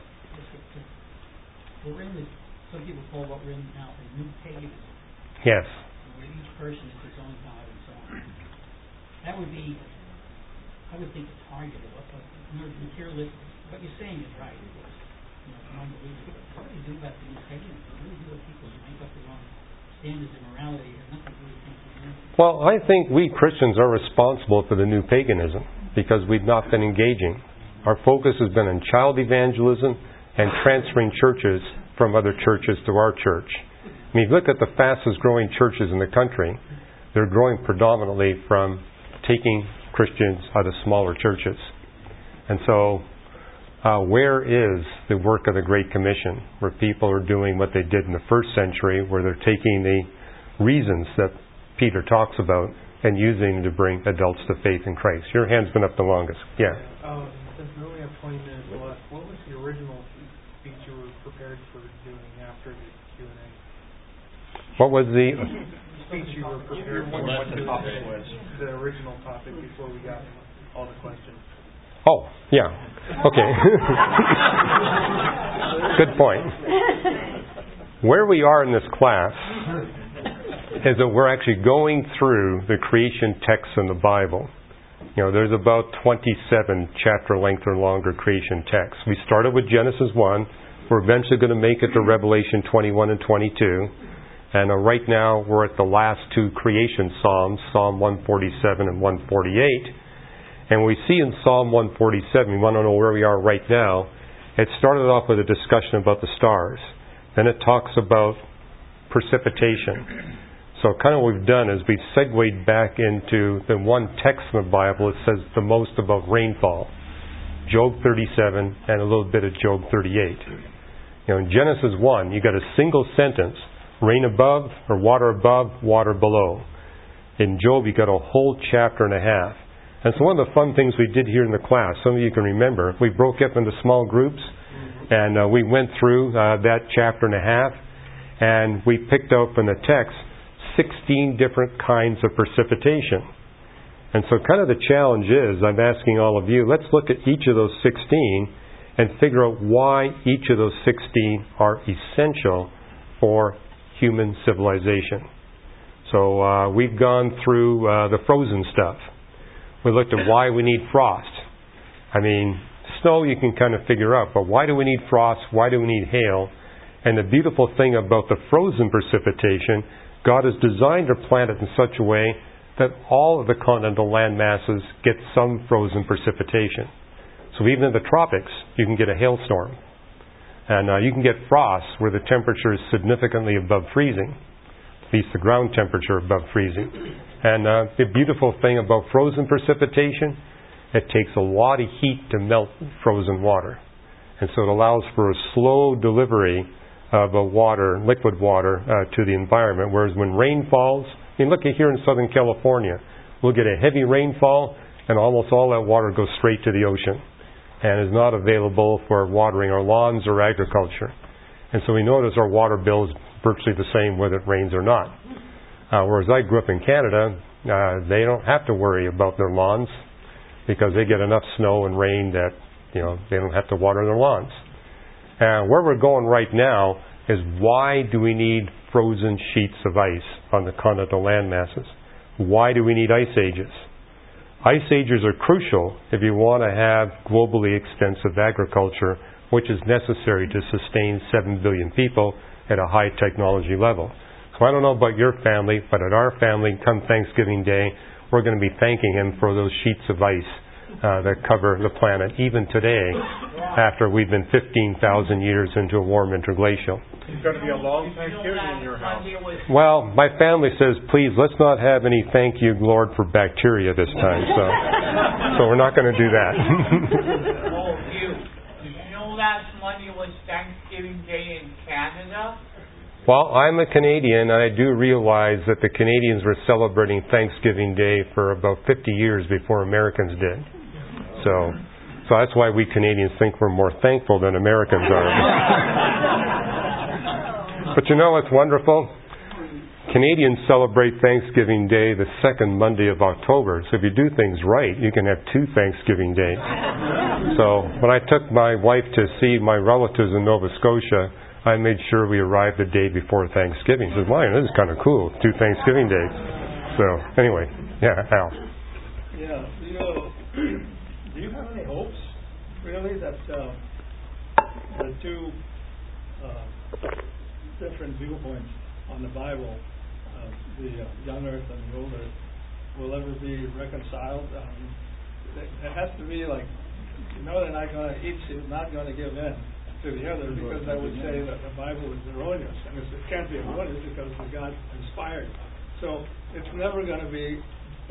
Some people call what we're in now a new paganism. Yes. Where each person is his own God and so on. That would be, I would think, a target of materialistic. What you're saying is right, of course. non-believers. What do they do about the new pagans? What do they do with people who make up their own standards of morality and nothing really thinks of them? Well, I think we Christians are responsible for the new paganism because we've not been engaging. Our focus has been on child evangelism and transferring churches from other churches to our church. I mean, if you look at the fastest growing churches in the country, they're growing predominantly from taking Christians out of smaller churches. And so, where is the work of the Great Commission, where people are doing what they did in the first century, where they're taking the reasons that Peter talks about and using to bring adults to faith in Christ? Your hand's been up the longest. Yeah. Since we only have 20 minutes left, what was the original speech you were prepared for doing after the Q&A? What was the speech you were prepared for? What the topic was? The original topic before we got all the questions. Oh, yeah. Okay. Good point. Where we are in this class is that we're actually going through the creation texts in the Bible. You know, there's about 27 chapter length or longer creation texts. We started with Genesis 1. We're eventually going to make it to Revelation 21 and 22. And right now we're at the last two creation Psalms, Psalm 147 and 148. And we see in Psalm 147, we want to know where we are right now. It started off with a discussion about the stars. Then it talks about precipitation. So kind of what we've done is we've segued back into the one text in the Bible that says the most about rainfall. Job 37 and a little bit of Job 38. You know, in Genesis 1, you got a single sentence, rain above or water above, water below. In Job, you got a whole chapter and a half. And so one of the fun things we did here in the class, some of you can remember, we broke up into small groups and we went through that chapter and a half and we picked out from the text 16 different kinds of precipitation. And so kind of the challenge is, I'm asking all of you, let's look at each of those 16 and figure out why each of those 16 are essential for human civilization. So we've gone through the frozen stuff. We looked at why we need frost. I mean, snow you can kind of figure out, but why do we need frost? Why do we need hail? And the beautiful thing about the frozen precipitation, God has designed our planet in such a way that all of the continental land masses get some frozen precipitation. So even in the tropics, you can get a hailstorm. And you can get frost where the temperature is significantly above freezing, at least the ground temperature above freezing. And the beautiful thing about frozen precipitation, it takes a lot of heat to melt frozen water. And so it allows for a slow delivery of water, liquid water, to the environment. Whereas when rain falls, I mean, look at here in Southern California, we'll get a heavy rainfall and almost all that water goes straight to the ocean and is not available for watering our lawns or agriculture. And so we notice our water bill is virtually the same whether it rains or not. Whereas I grew up in Canada, they don't have to worry about their lawns because they get enough snow and rain that, you know, they don't have to water their lawns. And where we're going right now is why do we need frozen sheets of ice on the continental land masses? Why do we need ice ages? Ice ages are crucial if you want to have globally extensive agriculture, which is necessary to sustain 7 billion people at a high technology level. So I don't know about your family, but at our family, come Thanksgiving Day, we're going to be thanking Him for those sheets of ice that cover the planet, even today, after we've been 15,000 years into a warm interglacial. It's going to be a long Thanksgiving in your house. Well, my family says, please, let's not have any thank you, Lord, for bacteria this time. So we're not going to do that. Did you know last Monday was Thanksgiving Day in Canada? Well, I'm a Canadian, and I do realize that the Canadians were celebrating Thanksgiving Day for about 50 years before Americans did. So that's why we Canadians think we're more thankful than Americans are. But you know what's wonderful? Canadians celebrate Thanksgiving Day the second Monday of October. So if you do things right, you can have 2 Thanksgiving days. So when I took my wife to see my relatives in Nova Scotia, I made sure we arrived the day before Thanksgiving. She says, "Man, this is kind of cool, 2 Thanksgiving days." So anyway, yeah, Al. Yeah, do you have any hopes, really, that the two different viewpoints on the Bible, the young earth and the old earth, will ever be reconciled? It has to be like, they're not going to, each is not going to give in to the other, because that would say that the Bible is erroneous, and it can't be erroneous because it's God inspired. So it's never going to be,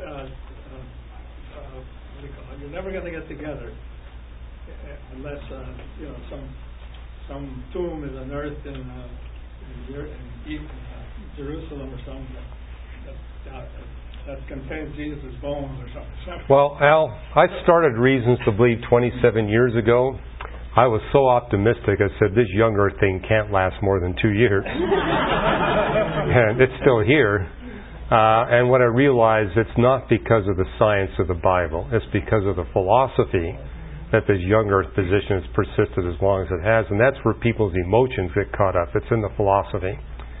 you're never going to get together unless some tomb is unearthed in Jerusalem or something that contains Jesus' bones or something. Well, Al, I started Reasons to Believe 27 years ago. I was so optimistic, I said, this young earth thing can't last more than 2 years. And it's still here. And what I realized, it's not because of the science of the Bible. It's because of the philosophy that this young earth position has persisted as long as it has. And that's where people's emotions get caught up. It's in the philosophy.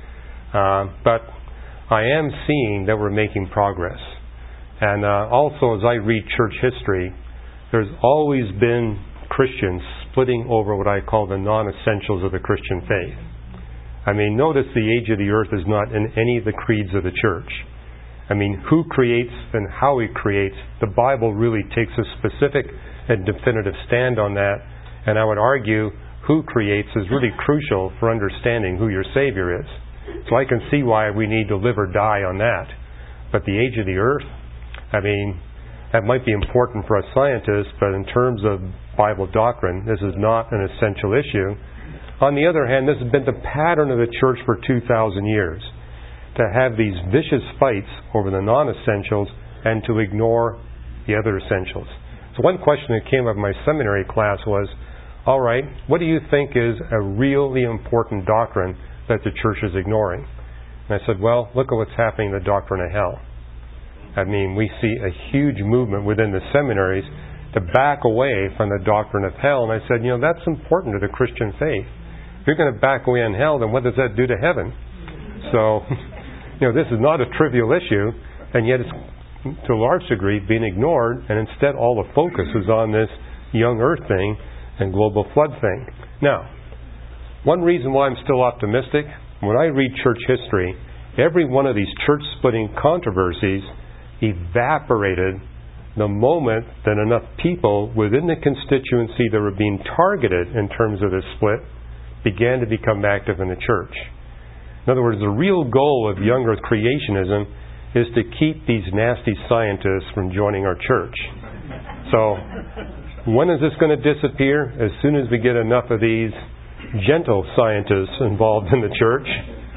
But I am seeing that we're making progress. And also, as I read church history, there's always been Christians splitting over what I call the non-essentials of the Christian faith. I mean, notice the age of the earth is not in any of the creeds of the church. I mean, who creates and how He creates, the Bible really takes a specific and definitive stand on that. And I would argue who creates is really crucial for understanding who your Savior is. So I can see why we need to live or die on that. But the age of the earth, I mean, that might be important for us scientists, but in terms of Bible doctrine, this is not an essential issue. On the other hand, this has been the pattern of the church for 2,000 years, to have these vicious fights over the non-essentials and to ignore the other essentials. So one question that came up in my seminary class was, all right, what do you think is a really important doctrine that the church is ignoring? And I said, well, look at what's happening in the doctrine of hell. I mean, we see a huge movement within the seminaries to back away from the doctrine of hell. And I said, that's important to the Christian faith. If you're going to back away on hell, then what does that do to heaven? So, this is not a trivial issue, and yet it's, to a large degree, being ignored, and instead all the focus is on this young earth thing and global flood thing. Now, one reason why I'm still optimistic, when I read church history, every one of these church-splitting controversies evaporated the moment that enough people within the constituency that were being targeted in terms of this split began to become active in the church. In other words, the real goal of young earth creationism is to keep these nasty scientists from joining our church. So, when is this going to disappear? As soon as we get enough of these gentle scientists involved in the church,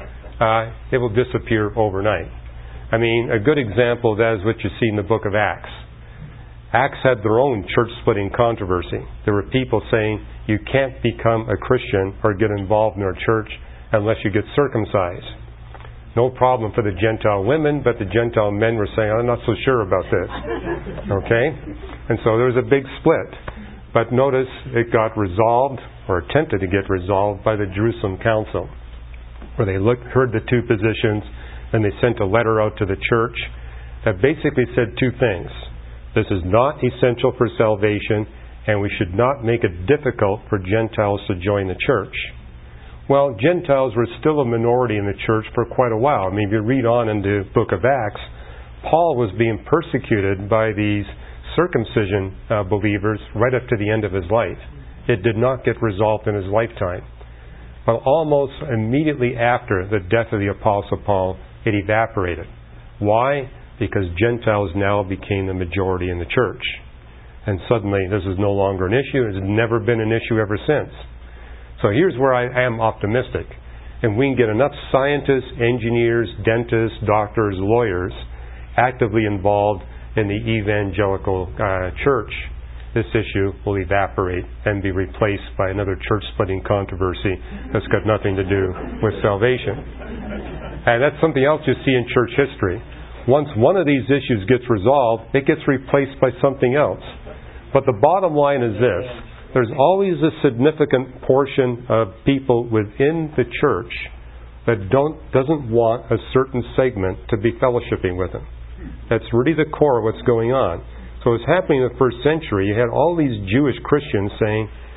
it will disappear overnight. I mean, a good example of that is what you see in the book of Acts. Acts had their own church-splitting controversy. There were people saying, you can't become a Christian or get involved in our church unless you get circumcised. No problem for the Gentile women, but the Gentile men were saying, I'm not so sure about this. Okay? And so there was a big split. But notice it got resolved, or attempted to get resolved, by the Jerusalem Council, where they heard the two positions, and they sent a letter out to the church that basically said two things. This is not essential for salvation, and we should not make it difficult for Gentiles to join the church. Well, Gentiles were still a minority in the church for quite a while. I mean, if you read on in the book of Acts, Paul was being persecuted by these circumcision believers right up to the end of his life. It did not get resolved in his lifetime. But almost immediately after the death of the Apostle Paul, it evaporated. Why? Because Gentiles now became the majority in the church. And suddenly this is no longer an issue. It's never been an issue ever since. So here's where I am optimistic. And we can get enough scientists, engineers, dentists, doctors, lawyers actively involved in the evangelical church, this issue will evaporate and be replaced by another church-splitting controversy that's got nothing to do with salvation. And that's something else you see in church history. Once one of these issues gets resolved, it gets replaced by something else. But the bottom line is this. There's always a significant portion of people within the church that doesn't want a certain segment to be fellowshipping with them. That's really the core of what's going on. So what's happening in the first century, you had all these Jewish Christians saying,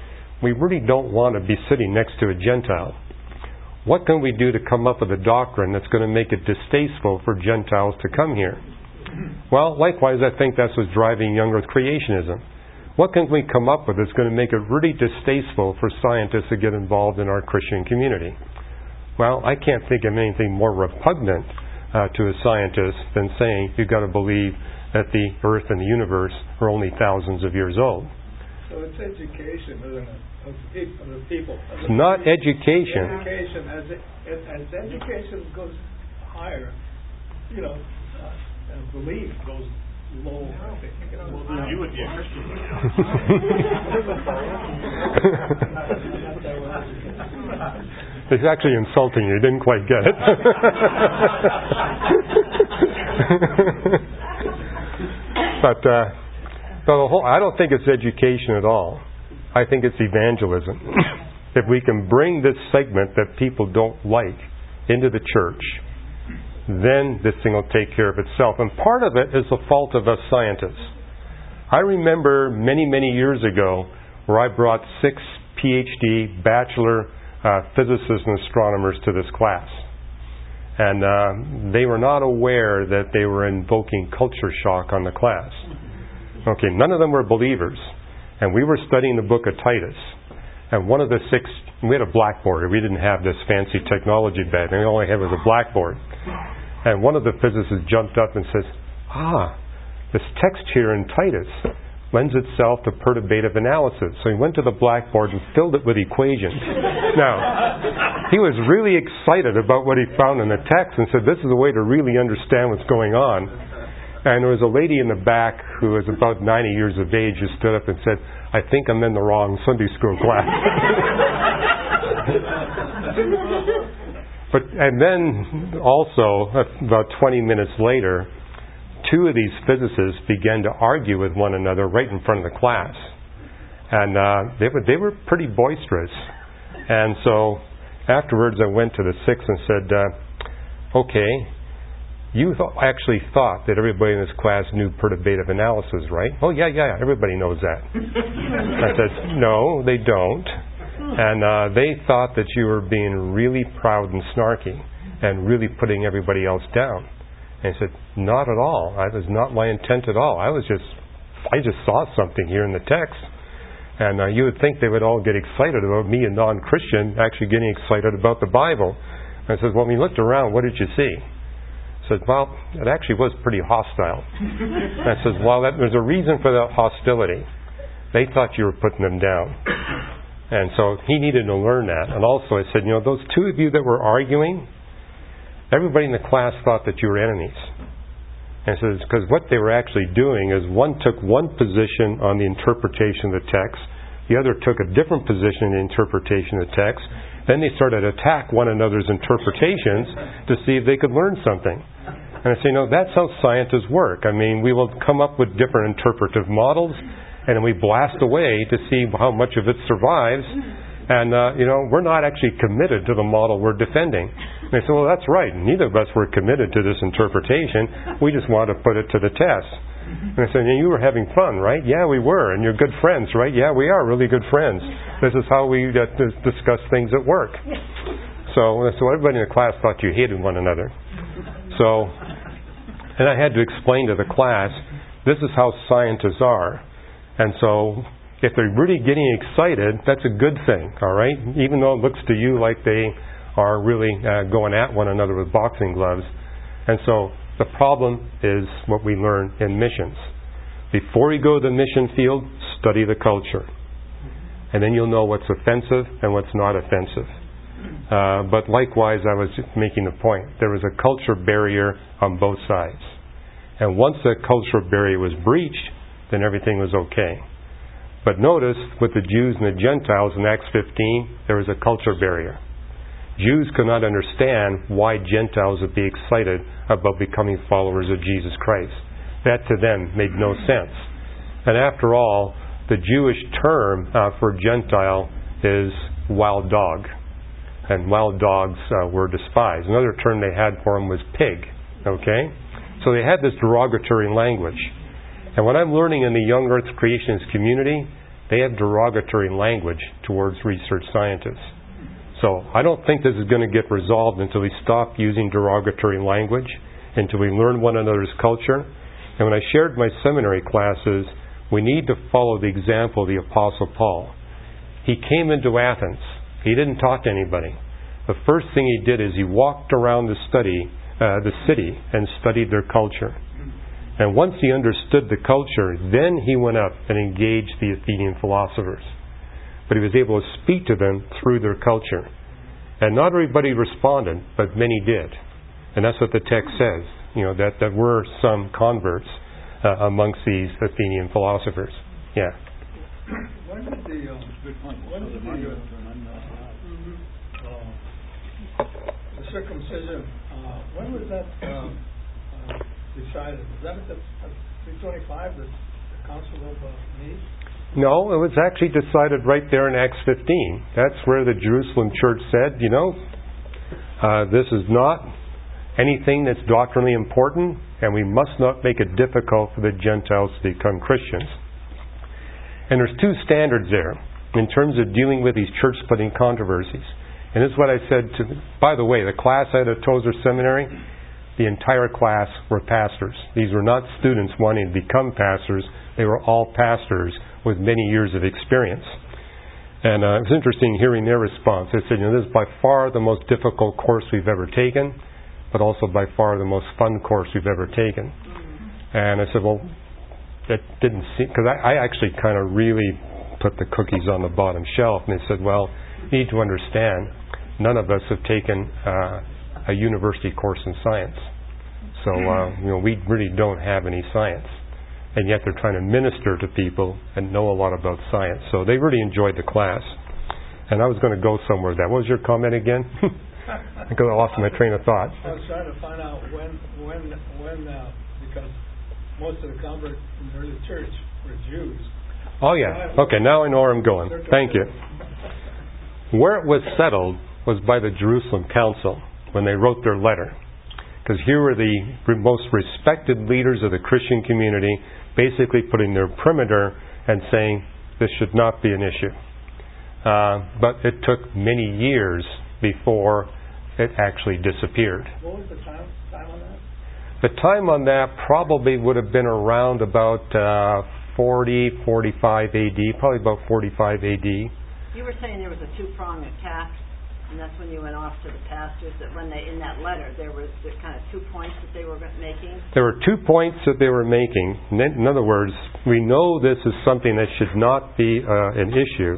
we really don't want to be sitting next to a Gentile. What can we do to come up with a doctrine that's going to make it distasteful for Gentiles to come here? Well, likewise, I think that's what's driving young earth creationism. What can we come up with that's going to make it really distasteful for scientists to get involved in our Christian community? Well, I can't think of anything more repugnant to a scientist than saying you've got to believe that the earth and the universe are only thousands of years old. So it's education, isn't it, of the people. It's not education. Education, as education goes higher, belief goes low. You would be a Christian. It's actually insulting you. Didn't quite get it. But I don't think it's education at all. I think it's evangelism. If we can bring this segment that people don't like into the church, then this thing will take care of itself. And part of it is the fault of us scientists. I remember many, many years ago where I brought 6 PhD, bachelor physicists and astronomers to this class. And they were not aware that they were invoking culture shock on the class. Okay, none of them were believers. And we were studying the book of Titus. And one of the 6, we had a blackboard. We didn't have this fancy technology back then. We only had was a blackboard. And one of the physicists jumped up and says, this text here in Titus lends itself to perturbative analysis. So he went to the blackboard and filled it with equations. Now, he was really excited about what he found in the text and said, this is a way to really understand what's going on. And there was a lady in the back who was about 90 years of age who stood up and said, I think I'm in the wrong Sunday school class. And then also, about 20 minutes later, 2 of these physicists began to argue with one another right in front of the class. And they were pretty boisterous. And so afterwards I went to the 6 and said, okay, you actually thought that everybody in this class knew perturbative analysis, right? Oh, yeah, everybody knows that. I said, no, they don't. And they thought that you were being really proud and snarky and really putting everybody else down. And he said, not at all. That was not my intent at all. I just saw something here in the text. And you would think they would all get excited about me, a non-Christian, actually getting excited about the Bible. And I said, well, when you looked around, what did you see? I said, well, it actually was pretty hostile. And I said, well, there's a reason for that hostility. They thought you were putting them down. And so he needed to learn that. And also I said, those 2 of you that were arguing, everybody in the class thought that you were enemies. And so because what they were actually doing is one took one position on the interpretation of the text, the other took a different position in the interpretation of the text. Then they started to attack one another's interpretations to see if they could learn something. And I say, that's how scientists work. I mean, we will come up with different interpretive models, and then we blast away to see how much of it survives. And, we're not actually committed to the model we're defending. And they say, well, that's right. Neither of us were committed to this interpretation. We just want to put it to the test. And I said, you were having fun, right? Yeah, we were. And you're good friends, right? Yeah, we are really good friends. This is how we discuss things at work. So everybody in the class thought you hated one another. And I had to explain to the class, this is how scientists are. And so if they're really getting excited, that's a good thing, all right? Even though it looks to you like they are really going at one another with boxing gloves. And so the problem is what we learn in missions. Before you go to the mission field, study the culture. And then you'll know what's offensive and what's not offensive. But likewise, I was making the point. There was a culture barrier on both sides. And once that cultural barrier was breached, then everything was okay. But notice, with the Jews and the Gentiles in Acts 15, there was a culture barrier. Jews could not understand why Gentiles would be excited about becoming followers of Jesus Christ. That to them made no sense. And after all, the Jewish term for Gentile is wild dog. And wild dogs were despised. Another term they had for them was pig. Okay? So they had this derogatory language. And what I'm learning in the Young Earth Creationist community, they have derogatory language towards research scientists. So I don't think this is going to get resolved until we stop using derogatory language, until we learn one another's culture. And when I shared my seminary classes, we need to follow the example of the Apostle Paul. He came into Athens. He didn't talk to anybody. The first thing he did is he walked around the city and studied their culture. And once he understood the culture, then he went up and engaged the Athenian philosophers. But he was able to speak to them through their culture. And not everybody responded, but many did. And that's what the text says, that there were some converts amongst these Athenian philosophers. Yeah. When did the circumcision, when was that decided? Was that at the 325, the Council of Nice? No, it was actually decided right there in Acts 15. That's where the Jerusalem church said, this is not anything that's doctrinally important, and we must not make it difficult for the Gentiles to become Christians. And there's two standards there in terms of dealing with these church-splitting controversies. And this is what I said by the way, the class I had at Tozer Seminary, the entire class were pastors. These were not students wanting to become pastors. They were all pastors with many years of experience. And it was interesting hearing their response. They said, this is by far the most difficult course we've ever taken, but also by far the most fun course we've ever taken. And I said, well, that didn't seem, because I actually kind of really put the cookies on the bottom shelf. And they said, well, you need to understand, none of us have taken a university course in science. So, we really don't have any science. And yet they're trying to minister to people and know a lot about science. So they really enjoyed the class. And I was going to go somewhere with that. What was your comment again? I lost my train of thought. I was trying to find out when because most of the converts in the early church were Jews. Oh, yeah. Okay, now I know where I'm going. Thank you. Where it was settled was by the Jerusalem Council when they wrote their letter. Because here were the most respected leaders of the Christian community basically putting their perimeter and saying this should not be an issue. But it took many years before it actually disappeared. What was the time on that? The time on that probably would have been around about 45 AD, probably about 45 AD. You were saying there was a two-pronged attack, and that's when you went off to the pastors, that when they, in that letter, there was the kind of 2 points that they were making? There were 2 points that they were making. In other words, we know this is something that should not be an issue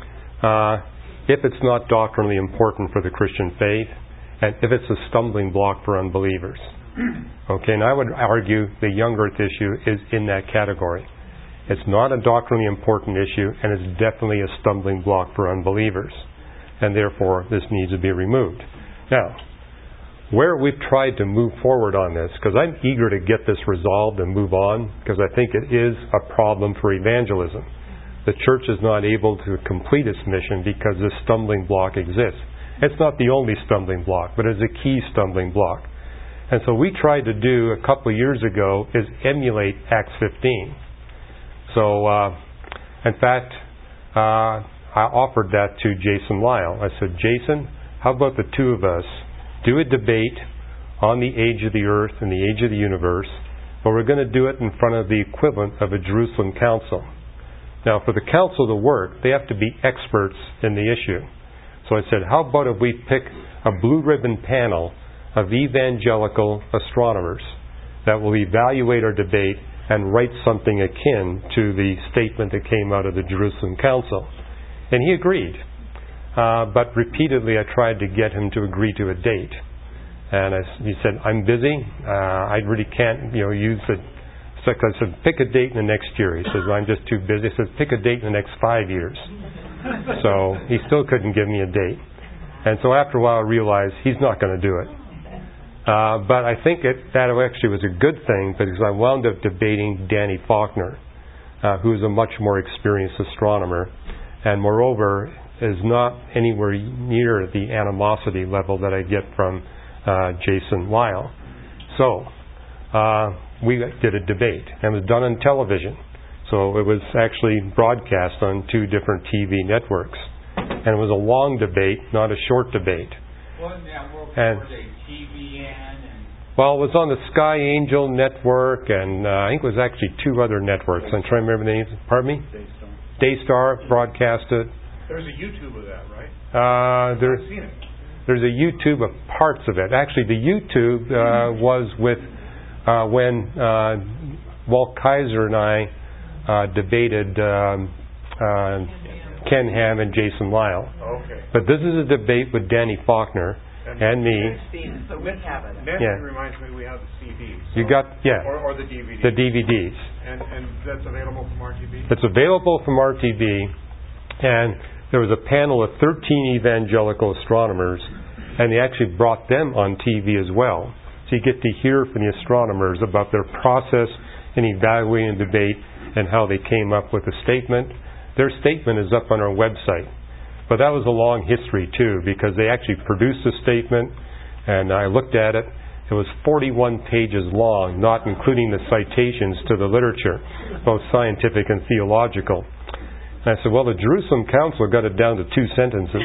if it's not doctrinally important for the Christian faith, and if it's a stumbling block for unbelievers. Okay, and I would argue the young earth issue is in that category. It's not a doctrinally important issue, and it's definitely a stumbling block for unbelievers. And therefore, this needs to be removed. Now, where we've tried to move forward on this, because I'm eager to get this resolved and move on, because I think it is a problem for evangelism. The church is not able to complete its mission because this stumbling block exists. It's not the only stumbling block, but it's a key stumbling block. And so we tried to do a couple of years ago is emulate Acts 15. So, in fact, I offered that to Jason Lyle. I said, Jason, how about the two of us do a debate on the age of the earth and the age of the universe, but we're going to do it in front of the equivalent of a Jerusalem council. Now, for the council to work, they have to be experts in the issue. So I said, how about if we pick a blue ribbon panel of evangelical astronomers that will evaluate our debate and write something akin to the statement that came out of the Jerusalem Council. And he agreed. But repeatedly I tried to get him to agree to a date. And he said, I'm busy. I really can't use it. So I said, pick a date in the next year. He says, I'm just too busy. He says, pick a date in the next 5 years. So he still couldn't give me a date. And so after a while I realized he's not going to do it. But I think that actually was a good thing because I wound up debating Danny Faulkner, who is a much more experienced astronomer, and moreover is not anywhere near the animosity level that I get from Jason Lyle. So we did a debate, and it was done on television. So it was actually broadcast on 2 different TV networks. And it was a long debate, not a short debate. What network And- were they? TVN and... Well, it was on the Sky Angel network, and I think it was actually 2 other networks. I'm trying to remember the names. Pardon me? Daystar broadcasted. There's a YouTube of that, right? I've seen it. There's a YouTube of parts of it. Actually, the YouTube was with when Walt Kaiser and I debated Ken Ham and Jason Lyle. Okay. But this is a debate with Danny Faulkner and me. So we have it. Then Yeah. it reminds me we have the CDs. You got, yeah, Or the DVDs. the DVDs. And that's available from RTV? It's available from RTV, and there was a panel of 13 evangelical astronomers, and they actually brought them on TV as well. So you get to hear from the astronomers about their process in evaluating the debate and how they came up with a statement. Their statement is up on our website. But that was a long history too, because they actually produced a statement, and I looked at it. It was 41 pages long, not including the citations to the literature, both scientific and theological. And I said, well, the Jerusalem Council got it down to 2 sentences.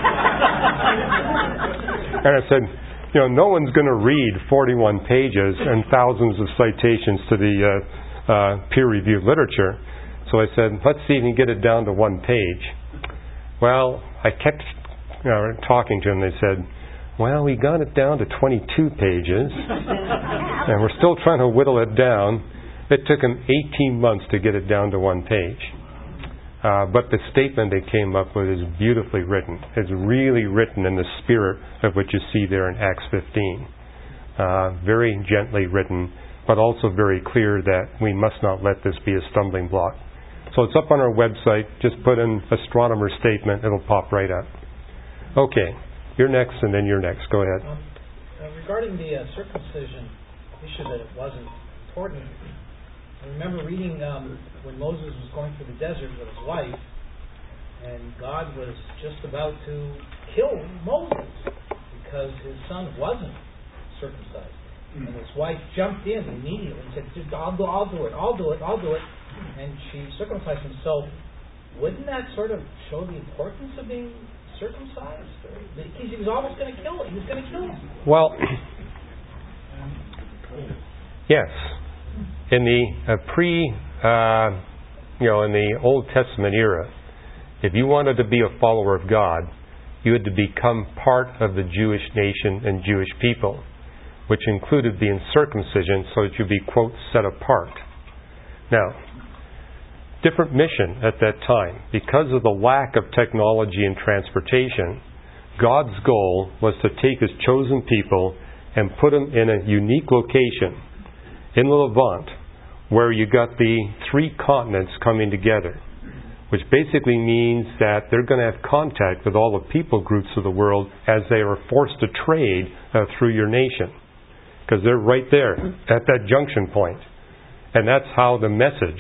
And I said, no one's going to read 41 pages and thousands of citations to the peer-reviewed literature. So I said, let's see if we can get it down to 1 page. Well, I kept talking to them. They said, well, we got it down to 22 pages, and we're still trying to whittle it down. It took them 18 months to get it down to 1 page. But the statement they came up with is beautifully written. It's really written in the spirit of what you see there in Acts 15. Very gently written, but also very clear that we must not let this be a stumbling block. So it's up on our website. Just put in astronomer statement. It'll pop right up. Okay. You're next, and then you're next. Go ahead. Regarding the circumcision issue, that it wasn't important, I remember reading when Moses was going through the desert with his wife, and God was just about to kill Moses because his son wasn't circumcised. And his wife jumped in immediately and said, I'll do it. And she circumcised him. So wouldn't that sort of show the importance of being circumcised? Because he was almost going to kill him. He was going to kill him. Well, yes. In the in the Old Testament era, if you wanted to be a follower of God, you had to become part of the Jewish nation and Jewish people, which included being circumcision so that you'd be, quote, set apart. Now, different mission at that time. Because of the lack of technology and transportation, God's goal was to take His chosen people and put them in a unique location in the Levant, where you got the 3 continents coming together, which basically means that they're going to have contact with all the people groups of the world as they are forced to trade through your nation, because they're right there at that junction point. And that's how the message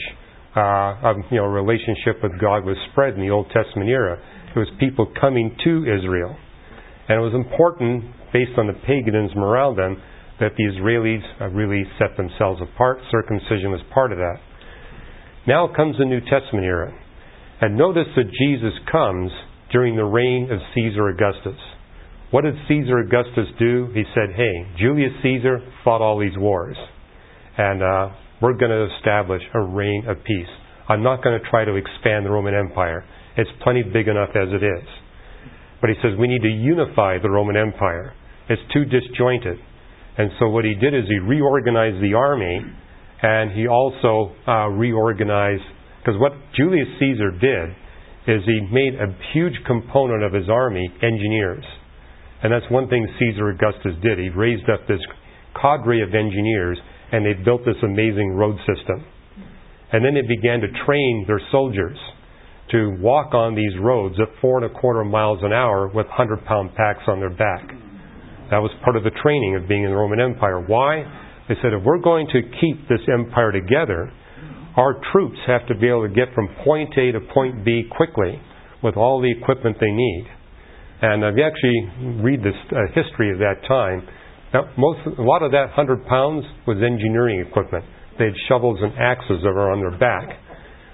of relationship with God was spread in the Old Testament era. It was people coming to Israel. And it was important, based on the paganism around them, that the Israelis really set themselves apart. Circumcision was part of that. Now comes the New Testament era. And notice that Jesus comes during the reign of Caesar Augustus. What did Caesar Augustus do? He said, hey, Julius Caesar fought all these wars. And we're going to establish a reign of peace. I'm not going to try to expand the Roman Empire. It's plenty big enough as it is. But he says we need to unify the Roman Empire. It's too disjointed. And so what he did is he reorganized the army, and he also reorganized, because what Julius Caesar did is he made a huge component of his army engineers. And that's one thing Caesar Augustus did. He raised up this cadre of engineers, and they built this amazing road system. And then they began to train their soldiers to walk on these roads at 4.25 miles an hour with 100-pound packs on their back. That was part of the training of being in the Roman Empire. Why? They said, if we're going to keep this empire together, our troops have to be able to get from point A to point B quickly with all the equipment they need. And if you actually read this history of that time, a lot of that 100 pounds was engineering equipment. They had shovels and axes that were on their back.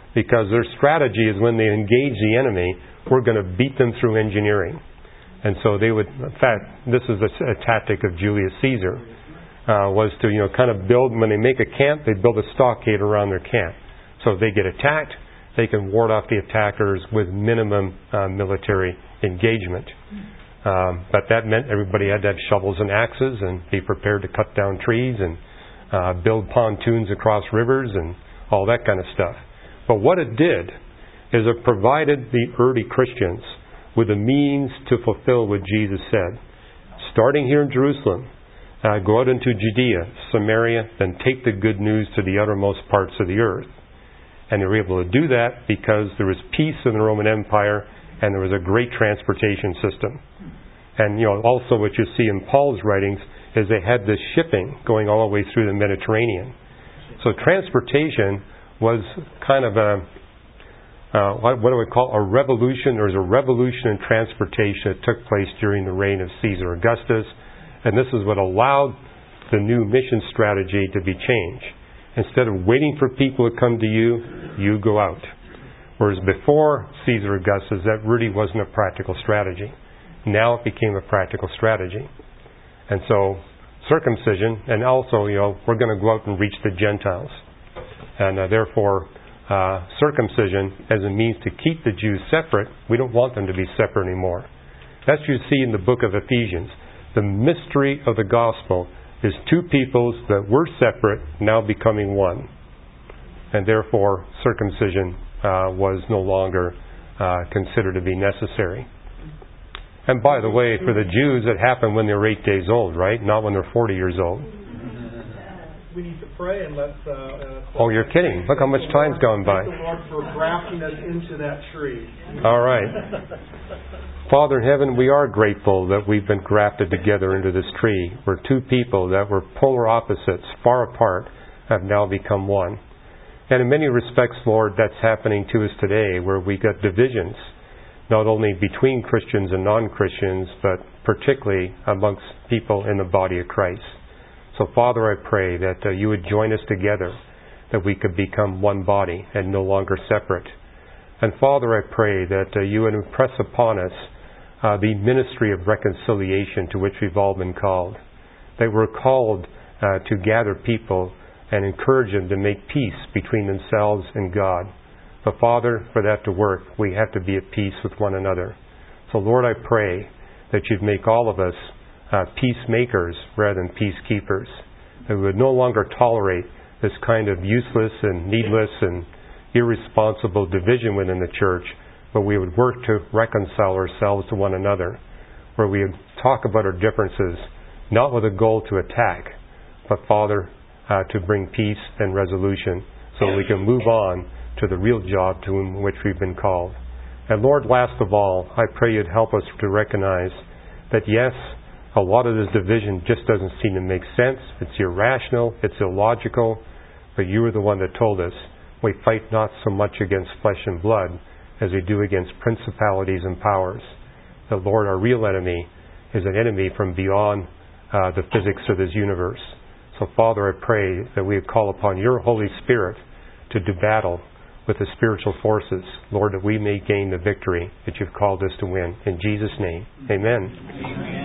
because their strategy is when they engage the enemy, we're going to beat them through engineering. And so they would, in fact, this is a tactic of Julius Caesar, was to, kind of build, when they make a camp, they build a stockade around their camp. So if they get attacked, they can ward off the attackers with minimum military engagement. But that meant everybody had to have shovels and axes and be prepared to cut down trees and build pontoons across rivers and all that kind of stuff. But what it did is it provided the early Christians with a means to fulfill what Jesus said. Starting here in Jerusalem, go out into Judea, Samaria, then take the good news to the uttermost parts of the earth. And they were able to do that because there was peace in the Roman Empire and there was a great transportation system. And also what you see in Paul's writings is they had this shipping going all the way through the Mediterranean. So transportation was kind of what do we call a revolution? There was a revolution in transportation that took place during the reign of Caesar Augustus, and this is what allowed the new mission strategy to be changed. Instead of waiting for people to come to you, you go out. Whereas before Caesar Augustus, that really wasn't a practical strategy. Now it became a practical strategy. And so circumcision, and also, we're going to go out and reach the Gentiles. And therefore, circumcision as a means to keep the Jews separate. We don't want them to be separate anymore. That's what you see in the book of Ephesians. The mystery of the gospel is two peoples that were separate now becoming one. And therefore, circumcision was no longer considered to be necessary. And by the way, for the Jews, it happened when they were 8 days old, right? Not when they're 40 years old. We need to pray and let... oh, you're kidding. Look how much time's gone by. Thank the Lord for grafting us into that tree. All right. Father in heaven, we are grateful that we've been grafted together into this tree, where two people that were polar opposites, far apart, have now become one. And in many respects, Lord, that's happening to us today, where we got divisions, not only between Christians and non-Christians, but particularly amongst people in the body of Christ. So, Father, I pray that you would join us together, that we could become one body and no longer separate. And, Father, I pray that you would impress upon us the ministry of reconciliation to which we've all been called. That we're called to gather people and encourage them to make peace between themselves and God. But, Father, for that to work, we have to be at peace with one another. So, Lord, I pray that you'd make all of us peacemakers rather than peacekeepers. That we would no longer tolerate this kind of useless and needless and irresponsible division within the church, but we would work to reconcile ourselves to one another, where we would talk about our differences, not with a goal to attack, but, Father, to bring peace and resolution so we can move on to the real job to which we've been called. And Lord, last of all, I pray you'd help us to recognize that yes, a lot of this division just doesn't seem to make sense. It's irrational, it's illogical, but you are the one that told us we fight not so much against flesh and blood as we do against principalities and powers. The Lord, our real enemy, is an enemy from beyond the physics of this universe. So, Father, I pray that we would call upon your Holy Spirit to do battle with the spiritual forces, Lord, that we may gain the victory that you've called us to win. In Jesus' name, amen.